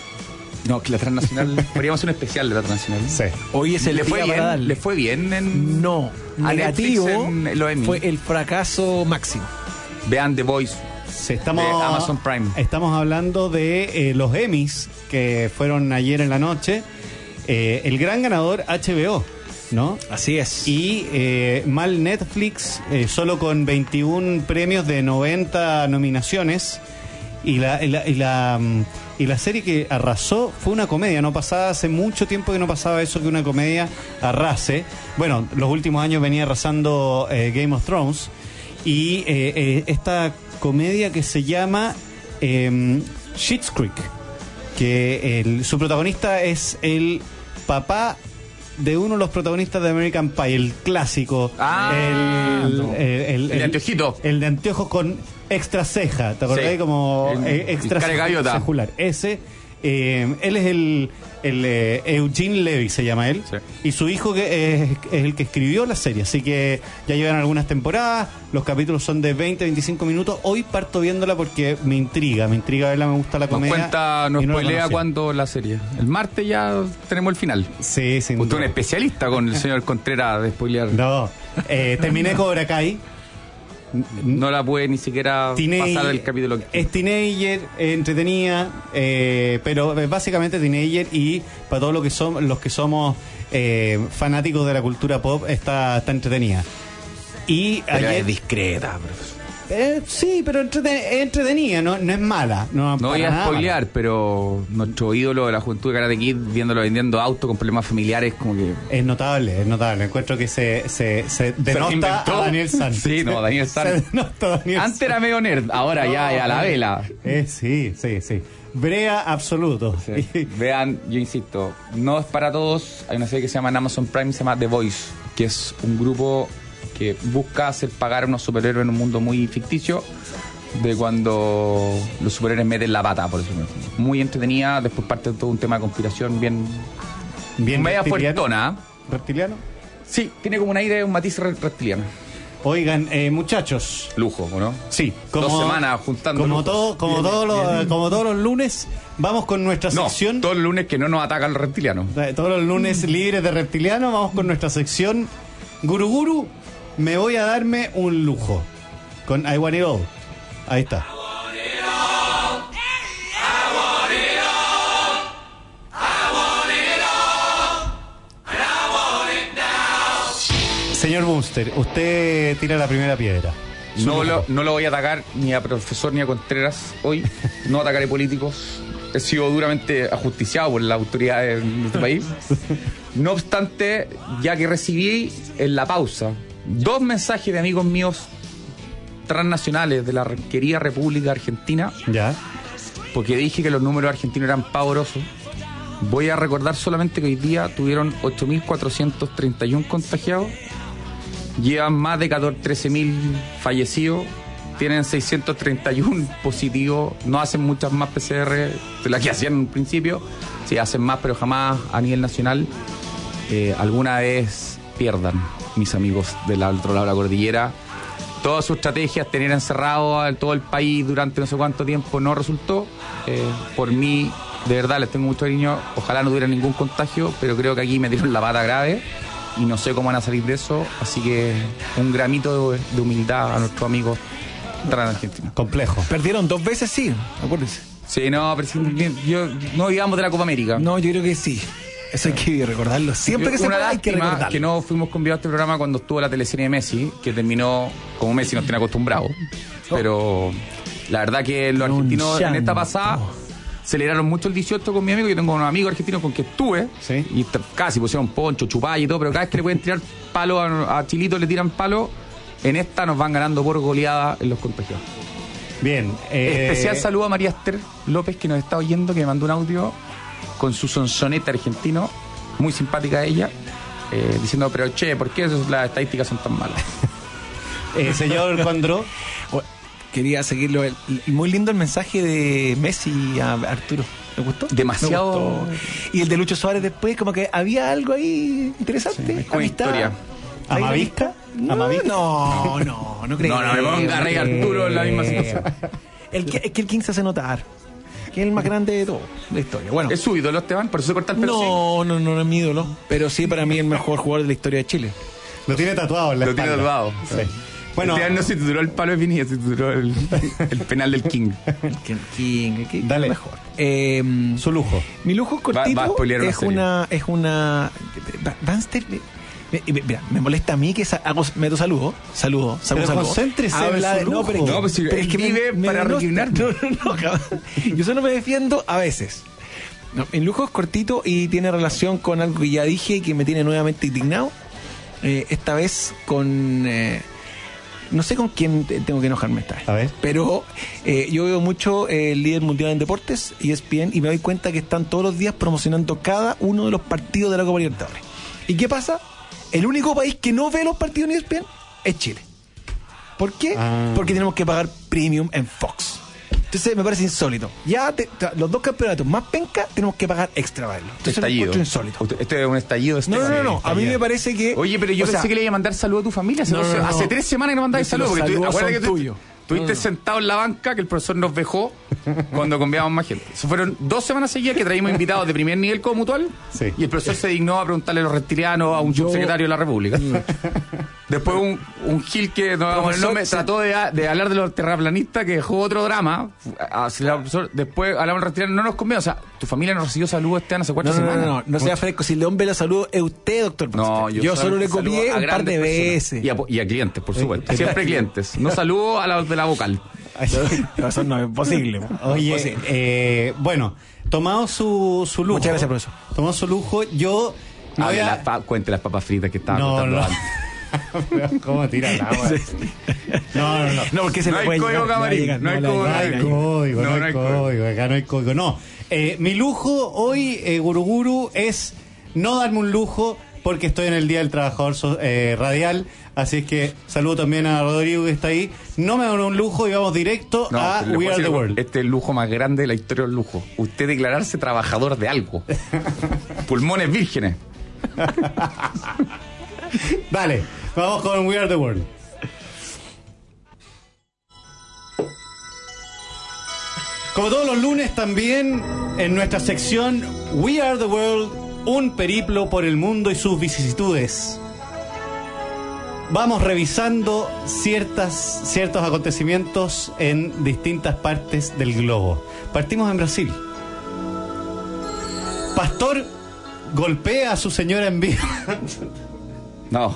No, que la transnacional... Podríamos hacer un especial de la transnacional. Sí. Hoy es el ¿Le día fue para bien? darle. ¿Le fue bien en...? No, a negativo Netflix en los Emmy? fue el fracaso máximo. Vean The Voice. Sí, estamos, de Amazon Prime. Estamos hablando de eh, los Emmys que fueron ayer en la noche. Eh, el gran ganador H B O, ¿no? Así es. Y eh, mal Netflix, eh, solo con veintiún premios de noventa nominaciones. Y la, y, la, y, la, y la serie que arrasó fue una comedia. No pasaba hace mucho tiempo que no pasaba eso, que una comedia arrase. Bueno, los últimos años venía arrasando eh, Game of Thrones. Y eh, eh, esta comedia que se llama eh, Schitt's Creek, que el, su protagonista es el papá de uno de los protagonistas de American Pie, el clásico, ah, el, no. el, el, el de anteojito, el de anteojos con extra ceja, ¿te acordás? Sí. como el, eh, extra el cejular. Ese, eh, él es el, el eh, Eugene Levy, se llama él, sí. Y su hijo que es, es el que escribió la serie, así que ya llevan algunas temporadas, los capítulos son de veinte a veinticinco minutos. Hoy parto viéndola porque me intriga, me intriga verla, me gusta la comedia. Nos cuenta, nos no spoilea cuándo la serie. El martes ya tenemos el final. Sí, sin Usted duda. es un especialista con el señor Contreras de spoilear. No, eh, terminé Cobra Kai. No la puede ni siquiera Teenager, pasar del capítulo. Es teenager, eh, entretenida, eh, pero es básicamente teenager, y para todos los que somos, los que somos eh, fanáticos de la cultura pop, está, está entretenida. Y pero ayer, es discreta, profesor. Eh, sí, pero entrete, es entretenida, no, no es mala. No, no voy a spoilear, mala. Pero nuestro ídolo de la juventud de Karate Kid, viéndolo vendiendo autos con problemas familiares, como que... Es notable, es notable. Encuentro que se, se, se denota ¿Se a Daniel San. Sí, no, Daniel San. Se denota a Daniel Antes San. era medio nerd, ahora no, ya, ya a la vela. Eh, sí, sí, sí. Brea absoluto. Sí. Vean, yo insisto, no es para todos. Hay una serie que se llama en Amazon Prime, se llama The Voice, que es un grupo que busca hacer pagar a unos superhéroes en un mundo muy ficticio, de cuando los superhéroes meten la pata, por eso mismo. Muy entretenida, después parte de todo un tema de conspiración bien, bien media reptiliano. fuertona. ¿Reptiliano? Sí, tiene como un aire, un matiz reptiliano. Oigan, eh, muchachos. Lujo, ¿no? Sí, como, dos semanas juntando como lujos. todo, como Bien, todos los, bien. como todos los lunes, vamos con nuestra No, sección. todos los lunes que no nos atacan los reptilianos. Todos los lunes libres de reptiliano, vamos con nuestra sección Guru Guru, me voy a darme un lujo. Con I Want It All. Ahí está. Señor Bunster, usted tira la primera piedra. No lo, no lo voy a atacar ni a profesor ni a Contreras hoy. No atacaré políticos. He sido duramente ajusticiado por las autoridades de este país. No obstante, ya que recibí en la pausa dos mensajes de amigos míos transnacionales de la querida República Argentina, ya, porque dije que los números argentinos eran pavorosos, voy a recordar solamente que hoy día tuvieron ocho mil cuatrocientos treinta y uno contagiados, llevan más de trece mil fallecidos, tienen seiscientos treinta y uno positivos, no hacen muchas más P C R de las que hacían en un principio, sí hacen más, pero jamás a nivel nacional. Eh, alguna vez pierdan, mis amigos del otro lado de la cordillera. Toda su estrategia, tener encerrado a todo el país durante no sé cuánto tiempo, no resultó. Eh, por mí, de verdad, les tengo mucho cariño. Ojalá no tuviera ningún contagio, pero creo que aquí me dieron la pata grave y no sé cómo van a salir de eso. Así que un gramito de, de humildad a nuestros amigos trans-argentinos. Complejo. Perdieron dos veces, sí, acuérdense. Sí, no, pero si, yo, no digamos de la Copa América. No, yo creo que sí. Eso hay que recordarlo. Siempre que se pueda hay que recordarlo. Que no fuimos convidados a este programa cuando estuvo la teleserie de Messi, que terminó como Messi nos tiene acostumbrados. Pero la verdad que los argentinos en esta pasada celebraron mucho el dieciocho con mi amigo. Yo tengo unos amigos argentinos con que estuve, ¿sí? Y t- casi pusieron poncho, chupalla y todo, pero cada vez que le pueden tirar palo a, a Chilito, le tiran palo. En esta nos van ganando por goleada en los contagiados. Bien. Eh... Especial saludo a María Esther López, que nos está oyendo, que me mandó un audio con su sonsonete argentino, muy simpática ella, eh, diciendo, pero che, ¿por qué las estadísticas son tan malas? eh, señor Condro, quería seguirlo. El, el, muy lindo el mensaje de Messi a Arturo. ¿Me gustó? Demasiado. Me gustó. Y el de Lucho Suárez después, como que había algo ahí interesante. Sí, es como historia. ¿Amavisca? No, ¿Amavisca? no, no, no creo. No, no, me ponga a Rey Arturo en la misma situación. El que, es que el King se hace notar. Que es el más grande de todo la historia. Bueno, ¿es su ídolo, Esteban? ¿Por eso se corta el pelo? No, no, no, no es mi ídolo. Pero sí, para mí, el mejor jugador de la historia de Chile. Lo tiene tatuado en la Lo espalda. tiene tatuado. Sí. Bueno, Esteban no se tituló el palo de Pinilla, se tituló el, el penal del King. El King, el King. Dale. Mejor. Eh, su lujo. Mi lujo cortito va, va a spoilear una es, serie. una, es una. Banster. Mira, me molesta a mí que sa- hago, meto saludo, saludo, saludo, pero saludo. concéntrese Habla en de, su no, lujo. pero, No, pues si pero él es que vive me, para me recriminar. No, no, no, cabrón. Yo solo me defiendo a veces. No, mi lujo es cortito y tiene relación con algo que ya dije y que me tiene nuevamente indignado. Eh, esta vez con... Eh, no sé con quién tengo que enojarme esta vez. A ver. Pero eh, yo veo mucho eh, el líder mundial en deportes, E S P N, y me doy cuenta que están todos los días promocionando cada uno de los partidos de la Copa Libertadores. ¿Y qué pasa? El único país que no ve los partidos en E S P N es Chile. ¿Por qué? Ah. Porque tenemos que pagar premium en Fox. Entonces me parece insólito. Ya te, te, los dos campeonatos más penca tenemos que pagar extra para verlo. Entonces Estallido. lo insólito. Esto es un estallido. No, no, no, no. A mí Estallido. me parece que... Oye, pero yo o pensé sea, que le iba a mandar saludo a tu familia. Hace, No, dos- no, no. hace tres semanas que no mandáis Yo sé, saludos. los Porque tú, saludos acuérdate son que tú- tuyos. Estuviste No, no. sentado en la banca que el profesor nos dejó cuando conviábamos más gente. Eso fueron dos semanas seguidas que traímos invitados de primer nivel como mutual. Sí. Y el profesor se dignó a preguntarle a los reptilianos a un Yo- subsecretario de la República. Después un, un Gil que no vamos el nombre, trató de, de hablar de los terraplanistas, que dejó otro drama. A- a- profesor, después hablamos de los reptilianos, no nos conviene. O sea, tu familia nos recibió saludos este año hace cuatro No, no, no, semanas. no, no, no sea fresco. Si León ve la salud, es usted, doctor. No, yo, yo solo le saludo copié a un par grandes de personas. veces. Y a, y a clientes, por supuesto. Siempre clientes. No saludo a los de la vocal. No, eso no es posible. Oye, Posible. eh, bueno, tomado su, su lujo. Muchas gracias, profesor. Tomado su lujo, yo me voy Hable a- las pa- cuente las papas fritas que estaban No, contando no. antes. ¿Cómo tira el agua? No, no, no. No, porque se No le hay puede código llegar, camarín, llegar, no hay le código No llega, hay le camarín. llega. código, No, no, no hay hay código, código. acá no hay código, no. Eh, mi lujo hoy, eh, Guru Guru, es no darme un lujo, porque estoy en el Día del Trabajador eh, Radial. Así es que saludo también a Rodrigo que está ahí. No me hago un lujo y vamos directo no, a We Are the World. Este es el lujo más grande de la historia del lujo. Usted declararse trabajador de algo. Pulmones vírgenes. Dale, vamos con We Are the World. Como todos los lunes también en nuestra sección We Are the World, un periplo por el mundo y sus vicisitudes. Vamos revisando ciertas, ciertos acontecimientos en distintas partes del globo. Partimos en Brasil. Pastor golpea a su señora en vivo. No.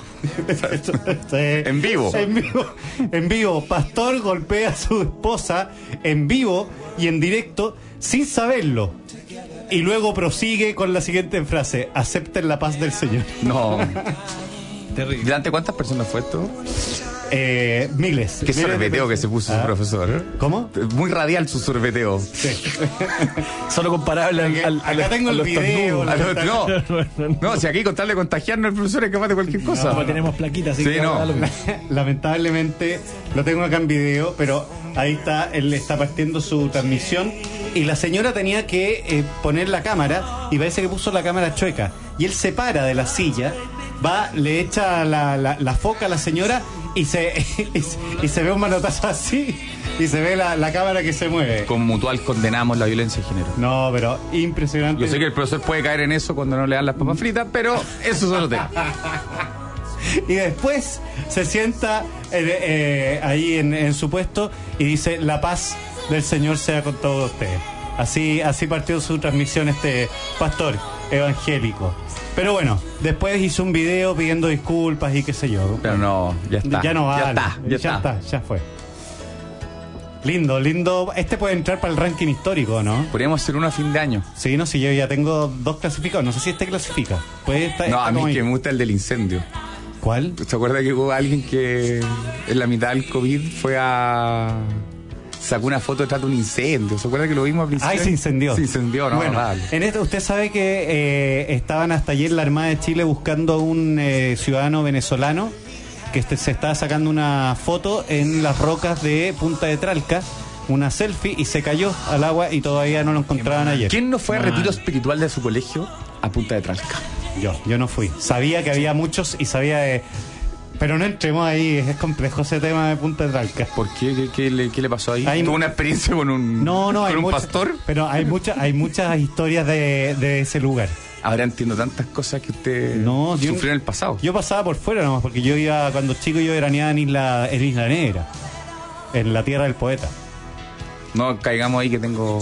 En vivo. En vivo. En vivo. Pastor golpea a su esposa en vivo y en directo sin saberlo. Y luego prosigue con la siguiente frase: acepten la paz del Señor. No. Terrible. ¿Delante cuántas personas fue esto? Eh, miles. Qué sorbeteo que se puso ah. su profesor. ¿Cómo? Muy radial su sorbeteo. Sí. Solo comparable al, al, al, acá tengo el video. A los, no, no, si aquí con tal de contagiarnos el profesor es capaz de cualquier cosa. No, tenemos plaquitas. Así sí, que no. Lamentablemente lo tengo acá en video, pero ahí está, él está partiendo su transmisión y la señora tenía que eh, poner la cámara y parece que puso la cámara chueca. Y él se para de la silla, va, le echa la, la, la foca a la señora y se, y, se, y se ve un manotazo así y se ve la, la cámara que se mueve. Con Mutual condenamos la violencia de género. No, pero impresionante. Yo sé que el profesor puede caer en eso cuando no le dan las papas fritas, pero eso solo te. Y después se sienta eh, eh, ahí en, en su puesto y dice: la paz del Señor sea con todos ustedes. Así, así partió su transmisión este pastor evangélico. Pero bueno, después hizo un video pidiendo disculpas y qué sé yo. Pero no, ya está. Ya no vale. Ya está, ya, ya está. está, ya fue. Lindo, lindo. Este puede entrar para el ranking histórico, ¿no? Podríamos hacer uno a fin de año. Sí, no, si yo ya tengo dos clasificados. No sé si este clasifica. Puede estar, no, está a mí como que me gusta el del incendio. ¿Cuál? ¿Se acuerda que hubo alguien que en la mitad del COVID fue a... sacó una foto detrás de un incendio? ¿Se acuerda que lo vimos al principio? Ay, se incendió. Se incendió, ¿no? Bueno, vale. En esto, usted sabe que eh, estaban hasta ayer la Armada de Chile buscando a un eh, ciudadano venezolano que este, se estaba sacando una foto en las rocas de Punta de Tralca, una selfie, y se cayó al agua y todavía no lo encontraban ayer. ¿Quién no fue a retiro espiritual de su colegio a Punta de Tralca? Yo, yo no fui. Sabía que había muchos y sabía de... Pero no entremos ahí, es complejo ese tema de Punta de Tralca. ¿Por qué? ¿Qué, qué, le, qué le pasó ahí? Hay ¿Tuvo mu- una experiencia con un, no, no, con hay un mucha, pastor? Pero hay, mucha, hay muchas historias de, de ese lugar. Ahora entiendo tantas cosas que usted no, sufrió yo, en el pasado. Yo pasaba por fuera nomás, porque yo iba, cuando chico yo veraneaba en Isla, en Isla Negra, en la tierra del poeta. No caigamos ahí que tengo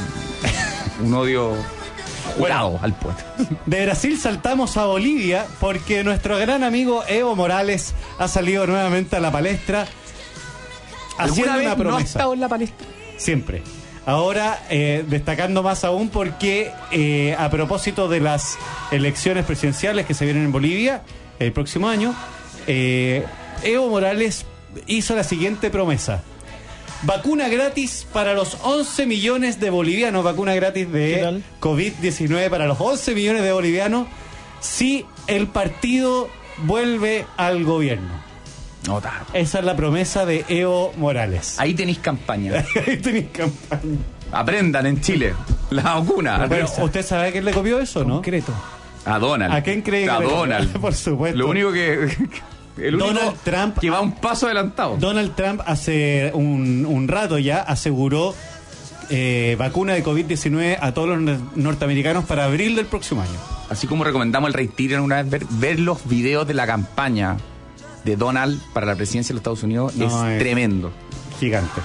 un odio jurado al poeta. De Brasil saltamos a Bolivia porque nuestro gran amigo Evo Morales ha salido nuevamente a la palestra haciendo ¿Alguna una vez no ha promesa. estado en la palestra? Siempre. Ahora, eh, destacando más aún porque eh, a propósito de las elecciones presidenciales que se vienen en Bolivia el próximo año, eh, Evo Morales hizo la siguiente promesa: vacuna gratis para los once millones de bolivianos, vacuna gratis de COVID diecinueve para los once millones de bolivianos si el partido vuelve al gobierno. Nota. Esa es la promesa de Evo Morales. Ahí tenéis campaña. Ahí tenéis campaña. Aprendan en Chile. La vacuna. Pero, ¿usted sabe a quién le copió eso, no? Concreto. A Donald. ¿A quién cree que A le copió? Donald. Por supuesto. Lo único que... El único Donald Trump que va un paso adelantado. Donald Trump hace un, un rato ya aseguró eh, vacuna de COVID diecinueve a todos los norteamericanos para abril del próximo año. Así como recomendamos al Rey Tyrion una vez ver, ver los videos de la campaña de Donald para la presidencia de los Estados Unidos. No, es, es tremendo. Gigante.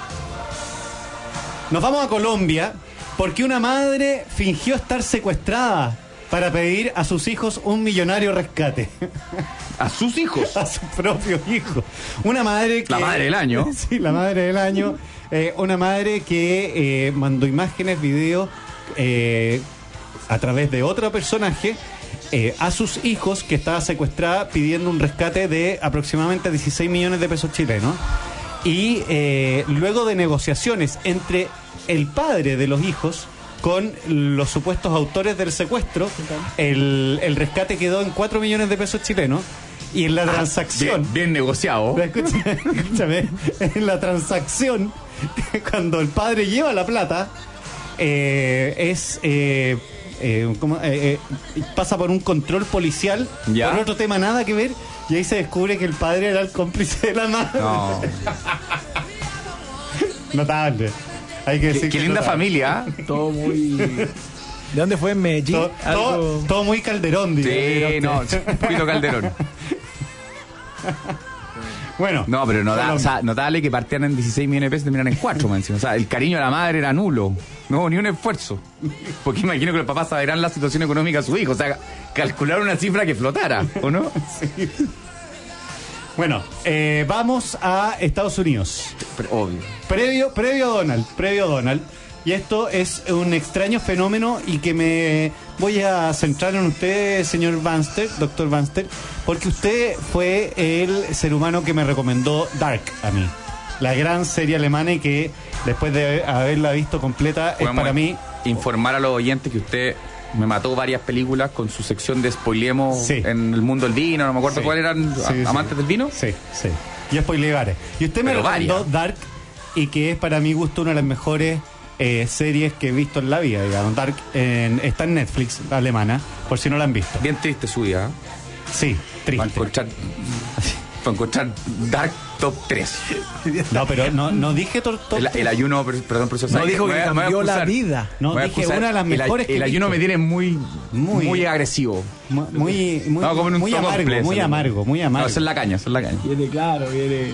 Nos vamos a Colombia porque una madre fingió estar secuestrada para pedir a sus hijos un millonario rescate. ¿A sus hijos? A sus propios hijos. Una madre que... La madre del año. Sí, la madre del año. Eh, una madre que eh, mandó imágenes, videos eh, a través de otro personaje eh, a sus hijos, que estaba secuestrada, pidiendo un rescate de aproximadamente dieciséis millones de pesos chilenos. Y eh, luego de negociaciones entre el padre de los hijos con los supuestos autores del secuestro. El, el rescate quedó en cuatro millones de pesos chilenos. Y en la transacción... Bien, bien negociado. Escúchame, escúchame, en la transacción, cuando el padre lleva la plata, eh, es... Eh, eh, ¿cómo? Eh, eh, pasa por un control policial, ¿ya? Por otro tema nada que ver, y ahí se descubre que el padre era el cómplice de la madre. No. Notable. Hay que decir qué, qué que linda notable. Familia. Todo muy... ¿De dónde fue? ¿En Medellín? Todo, todo, todo muy Calderón, digo. Sí, no, un poquito Calderón. Bueno. No, pero no da, o sea, notable que partían en dieciséis millones de pesos y terminan en cuatro, man. O sea, el cariño de la madre era nulo. No, ni un esfuerzo. Porque imagino que los papás saberán la situación económica de su hijo. O sea, calcular una cifra que flotara, ¿o no? Sí. Bueno, eh, vamos a Estados Unidos. Pero, obvio. Previo, previo a Donald, previo a Donald. Y esto es un extraño fenómeno y que me voy a centrar en usted, señor Banster, doctor Banster, porque usted fue el ser humano que me recomendó Dark a mí. La gran serie alemana y que después de haberla visto completa es para mí... Informar a los oyentes que usted me mató varias películas con su sección de spoilemos sí. en el mundo del vino, no me acuerdo sí. cuáles eran, sí, amantes sí. del vino. Sí, sí. Y spoileé varias. Y usted me Pero recomendó varias. Dark y que es para mi gusto una de las mejores... Eh, series que he visto en la vida, digamos. Dark en, está en Netflix, alemana, por si no la han visto. Bien triste su vida. ¿eh? Sí, triste. Para encontrar, para encontrar Dark top tres. No, pero no, no dije top, top el, el ayuno, perdón, profesor. No dijo que cambió la vida. No, dije una de las mejores. El, el ayuno me tiene muy, muy, muy agresivo. Muy, muy, muy, no, muy, muy amargo, completo, muy amargo, muy amargo. No, esa es la caña, esa es la caña. Viene claro, viene...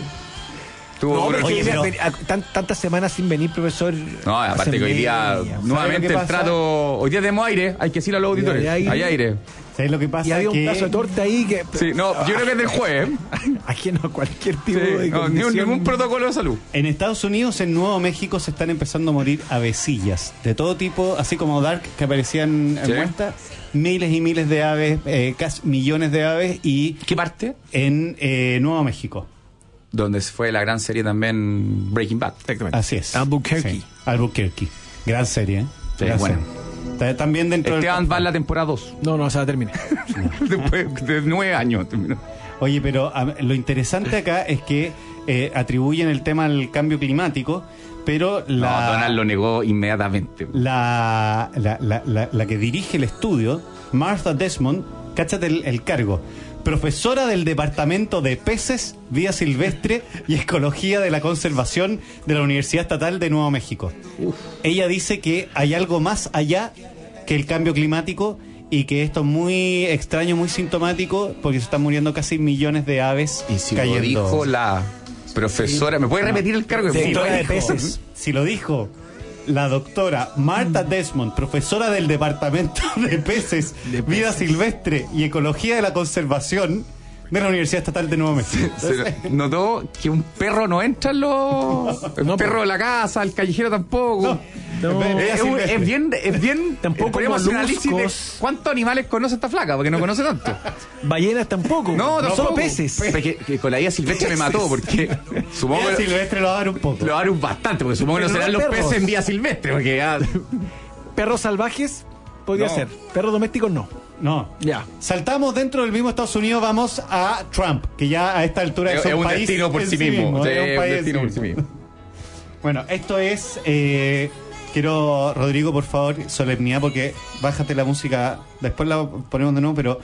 No, oye, pero, tan, tantas semanas sin venir, profesor. No, aparte que hoy día nuevamente el trato. Hoy día tenemos aire, hay que decir a los auditores. Hay, hay aire. ¿Sabes lo que pasa? Y había que... un pedazo de torta ahí que. Sí, no, yo creo que es del jueves. Aquí no, cualquier tipo sí, de. No, ningún, ningún protocolo de salud. En Estados Unidos, en Nuevo México, se están empezando a morir avecillas de todo tipo, así como Dark, que aparecían ¿sí? muertas. Miles y miles de aves, eh, casi millones de aves. Y ¿qué parte? En eh, Nuevo México. Donde fue la gran serie también Breaking Bad. Así es. Albuquerque. Sí. Albuquerque. Gran serie, ¿eh? Sí, gran bueno. Serie. También dentro Esteban del... va en la temporada dos. No, no, o sea, termine. Después de nueve años terminó. Oye, pero a, lo interesante acá es que eh, atribuyen el tema al cambio climático, pero la... No, Donald lo negó inmediatamente. La, la, la, la, la que dirige el estudio, Martha Desmond, cáchate el, el cargo... Profesora del Departamento de Peces, Vida Silvestre y Ecología de la Conservación de la Universidad Estatal de Nuevo México. Uf. Ella dice que hay algo más allá que el cambio climático y que esto es muy extraño, muy sintomático, porque se están muriendo casi millones de aves y si cayendo. Lo dijo la profesora, ¿me puede repetir el cargo? Directora de Peces. Si lo dijo la doctora Martha Desmond, profesora del Departamento de Peces, de Peces, Vida Silvestre y Ecología de la Conservación de la Universidad Estatal de Nuevo México. Se notó que un perro no entra en los... El no, perro de la casa, el callejero tampoco. No, no. Es, es, es bien... Es bien tampoco podemos hacer análisis de cuántos animales conoce esta flaca, porque no conoce tanto. Ballenas tampoco. No, no, solo peces. Que, que con la vida silvestre me mató, porque supongo vida silvestre lo va a dar un poco. Lo va a dar un bastante, porque supongo que no serán los perros. Peces en vida silvestre, porque ya... Perros salvajes podría no. ser. Perros domésticos no. No, ya. Saltamos dentro del mismo Estados Unidos, vamos a Trump, que ya a esta altura es, es un, un país destino por sí mismo. mismo sí, es un país un destino por sí mismo. Bueno, esto es. Eh, quiero, Rodrigo, por favor, solemnidad, porque bájate la música, después la ponemos de nuevo, pero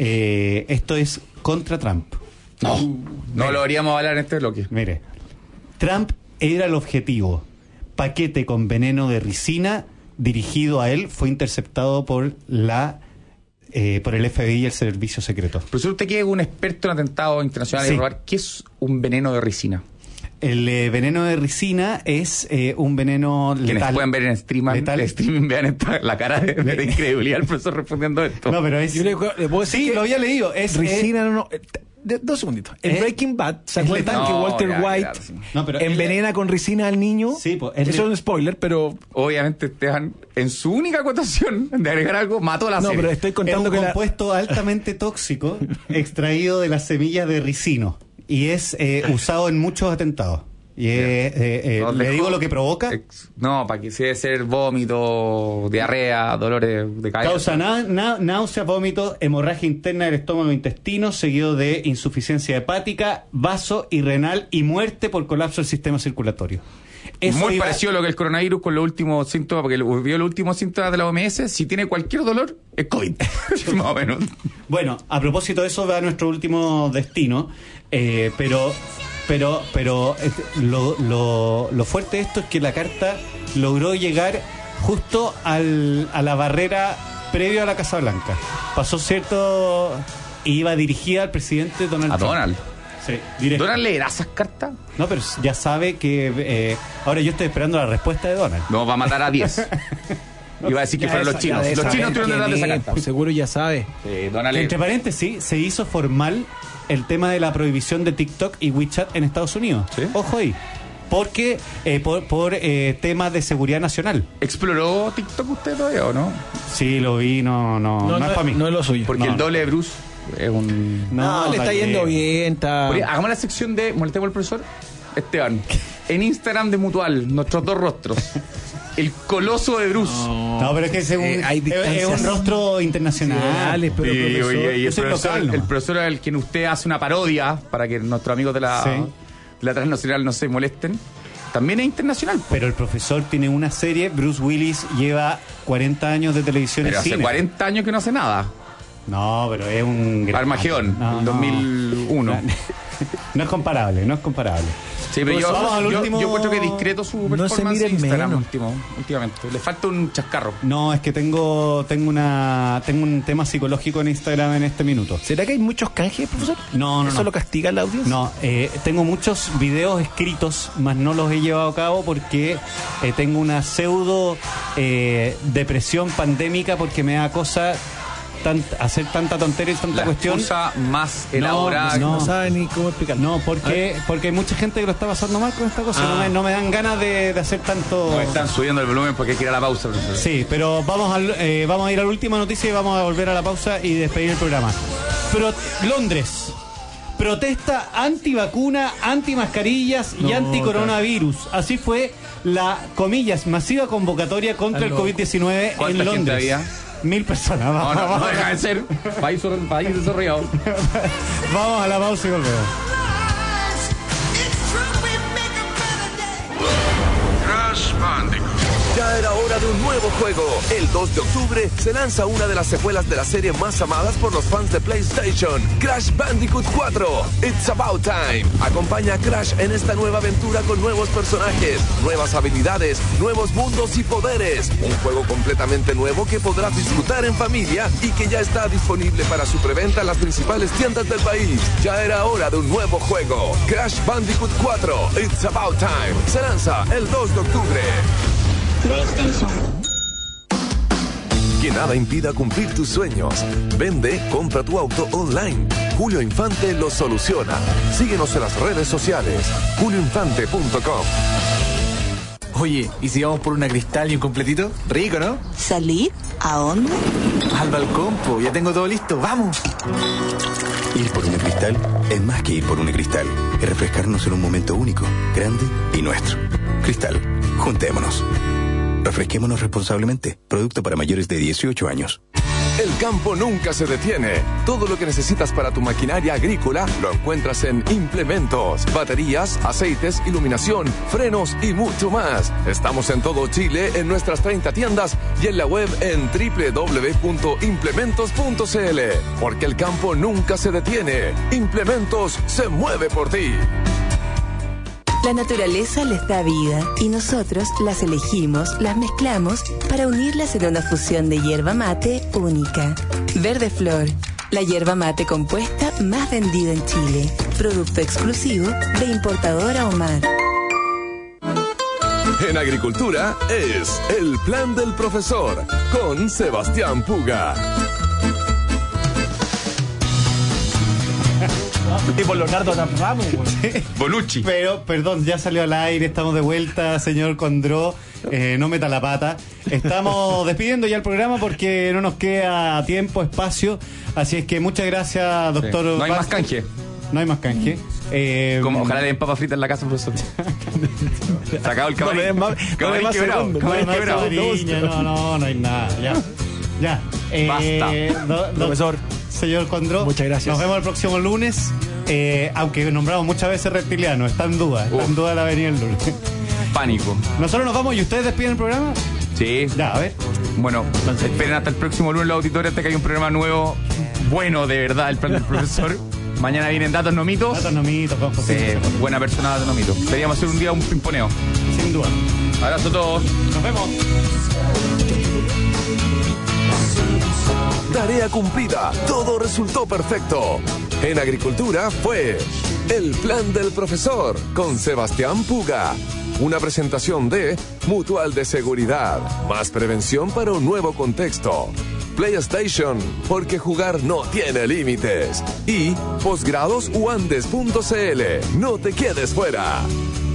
eh, esto es contra Trump. No, uh, no mire, lo haríamos hablar en este bloque. Mire, Trump era el objetivo. Paquete con veneno de ricina dirigido a él fue interceptado por la. Eh, por el F B I y el servicio secreto. Profesor, usted que es un experto en atentados internacionales, sí. robar, ¿qué es un veneno de ricina? El eh, veneno de ricina es eh, un veneno letal. Quienes pueden ver en streaming, letal. El streaming vean esta, la cara de, de incredulidad del profesor respondiendo esto. No, pero es... Yo le, le puedo decir sí, que lo había leído. Es ricina, eh, no, no. De, dos segunditos. En ¿Eh? Breaking Bad, ¿se acuerdan letal? que No, Walter ya, White ya, sí. no, pero envenena el... con ricina al niño? Sí, pues, eso es un spoiler, pero... Obviamente Esteban, en su única acotación de agregar algo, mató la no, serie. pero estoy contando es un que compuesto la... altamente tóxico extraído de las semillas de ricino y es eh, usado en muchos atentados. Y eh, eh, eh, Nos le dejó- digo lo que provoca. Ex- No, para que sea ser vómito, diarrea, dolores de cabeza. Causa na- na- náusea, vómito, hemorragia interna del estómago e intestino, seguido de insuficiencia hepática, vaso y renal y muerte por colapso del sistema circulatorio. Eso Muy iba- parecido a lo que el coronavirus con los últimos síntomas, porque vio los últimos síntomas de la O M S. Si tiene cualquier dolor, es COVID. Más o menos. Bueno, a propósito de eso va nuestro último destino, eh, pero pero pero eh, lo, lo, lo fuerte de esto es que la carta logró llegar justo al, a la barrera previo a la Casa Blanca. Pasó cierto y iba dirigida al presidente Donald A Trump. Donald. Sí, directo. ¿Donald leerá esas cartas? No, pero ya sabe que eh, ahora yo estoy esperando la respuesta de Donald. No, va a matar a diez. Iba a decir que Ya fueron esa- los chinos. ya de Los saber chinos tuvieron quién detrás de esa es, carta. pues seguro ya sabe. Sí, Donald Que, es- entre paréntesis, se hizo formal el tema de la prohibición de TikTok y WeChat en Estados Unidos. ¿Sí? Ojo ahí. Porque eh, por, por eh, temas de seguridad nacional. ¿Exploró TikTok usted todavía o no? Sí, lo vi, no, no, no, No, no, es para mí. no es lo suyo. Porque No, el doble de Bruce es un... No, le está tal yendo vez. bien, está... Oye, hagamos la sección de molestemos al profesor Esteban. En Instagram de Mutual, nuestros dos rostros. El coloso de Bruce. No, pero es que es un, Eh, hay es- es distancias un rostro internacional. nacionales, pero Sí, profesor, oye, y yo el soy profesor, local nomás. el profesor al quien usted hace una parodia para que nuestros amigos de la, Sí. de la transnacional no se molesten, también es internacional. Pero el profesor tiene una serie, Bruce Willis lleva cuarenta años de televisión Pero en hace cine. cuarenta años que no hace nada. No, pero es un gran- Armagedón, No, el no. dos mil uno. No es comparable, no es comparable. Sí, pero Pues yo, vamos al yo, último- yo encuentro que discreto su No se performance mire en Instagram menos. último, últimamente. Le falta un chascarro. No, es que tengo tengo una tengo un tema psicológico en Instagram en este minuto. ¿Será que hay muchos canjes, profesor? No, no, ¿Eso no. lo castiga la audiencia? No, eh, tengo muchos videos escritos, mas no los he llevado a cabo porque eh, tengo una pseudo eh, depresión pandémica porque me da cosa tan- hacer tanta tontería y tanta La cuestión. excusa más No, elaborada. no. No sabe ni cómo explicarlo. No, porque porque hay mucha gente que lo está pasando mal con esta cosa. Ah. No, me, no me dan ganas de, de hacer tanto. No, están subiendo el volumen porque hay que ir a la pausa, profesor. Sí, pero vamos, al, eh, vamos a ir a la última noticia y vamos a volver a la pausa y despedir el programa. Pero Londres. Protesta antivacuna, antimascarillas y No, anticoronavirus. Así fue la, comillas, masiva convocatoria contra el Aló. COVID diecinueve ¿Cuánta en gente Londres. había? Mil personas. No, Vamos, no, no vamos, deja de ser. País, país desarrollado. vamos a la pausa y volvemos. Crash Bandicoot. Ya era hora de un nuevo juego. El dos de octubre se lanza una de las secuelas de la serie más amadas por los fans de PlayStation, Crash Bandicoot cuatro. It's About Time. Acompaña a Crash en esta nueva aventura con nuevos personajes, nuevas habilidades, nuevos mundos y poderes. Un juego completamente nuevo que podrás disfrutar en familia y que ya está disponible para su preventa en las principales tiendas del país. Ya era hora de un nuevo juego. Crash Bandicoot cuatro. It's About Time. Se lanza el dos de octubre. Que nada impida cumplir tus sueños. Vende, compra tu auto online. Julio Infante lo soluciona. Síguenos en las redes sociales. julio infante punto com. Oye, ¿y si vamos por una cristal y un completito? Rico, ¿no? ¿Salir? ¿A dónde? Al balcón, po, ya tengo todo listo, ¡vamos! Ir por una cristal es más que ir por una cristal. Es refrescarnos en un momento único, grande y nuestro. Cristal, juntémonos. Refresquémonos responsablemente. Producto para mayores de dieciocho años. El campo nunca se detiene. Todo lo que necesitas para tu maquinaria agrícola lo encuentras en Implementos. Baterías, aceites, iluminación, frenos y mucho más. Estamos en todo Chile en nuestras treinta tiendas y en la web en doble u doble u doble u punto implementos punto c l. Porque el campo nunca se detiene. Implementos se mueve por ti. La naturaleza les da vida y nosotros las elegimos, las mezclamos para unirlas en una fusión de hierba mate única. Verde Flor, la hierba mate compuesta más vendida en Chile. Producto exclusivo de importadora Omar. En agricultura es El Plan del Profesor con Sebastián Puga. Tipo Leonardo Ramos, Bonucci. Pero, perdón, ya salió al aire, estamos de vuelta, señor Condró. Eh, no meta la pata. Estamos despidiendo ya el programa porque no nos queda tiempo, espacio. Así es que muchas gracias, doctor. Sí. No hay más Vázquez. canje. No hay más canje. Eh, Como, ojalá le den papas fritas en la casa, profesor. Sacado el camarín. No le den más- no le den más quebrado, segundo. camarín no, no, quebrado. Sabariña, no, no, no hay nada. Ya. Ya. Eh, Basta. do- do- Profesor. Señor Condró. Muchas gracias. Nos vemos el próximo lunes. Eh, aunque nombramos muchas veces reptiliano, está en duda. Está en Uf. duda la venida el lunes. Pánico. Nosotros nos vamos y ustedes despiden el programa. Sí. Ya, a ver. Bueno, esperen hasta el próximo lunes en la auditoria hasta que hay un programa nuevo, bueno de verdad, el plan del profesor. Mañana vienen datos no mitos. Datos no mitos, con José. Eh, buena persona, datos no mitos. Queríamos hacer un día un pimponeo. Sin duda. Abrazo a todos. Nos vemos. Tarea cumplida, todo resultó perfecto. En agricultura fue El Plan del Profesor con Sebastián Puga. Una presentación de Mutual de Seguridad, más prevención para un nuevo contexto. PlayStation, porque jugar no tiene límites. Y posgrados uandes punto cl, no te quedes fuera.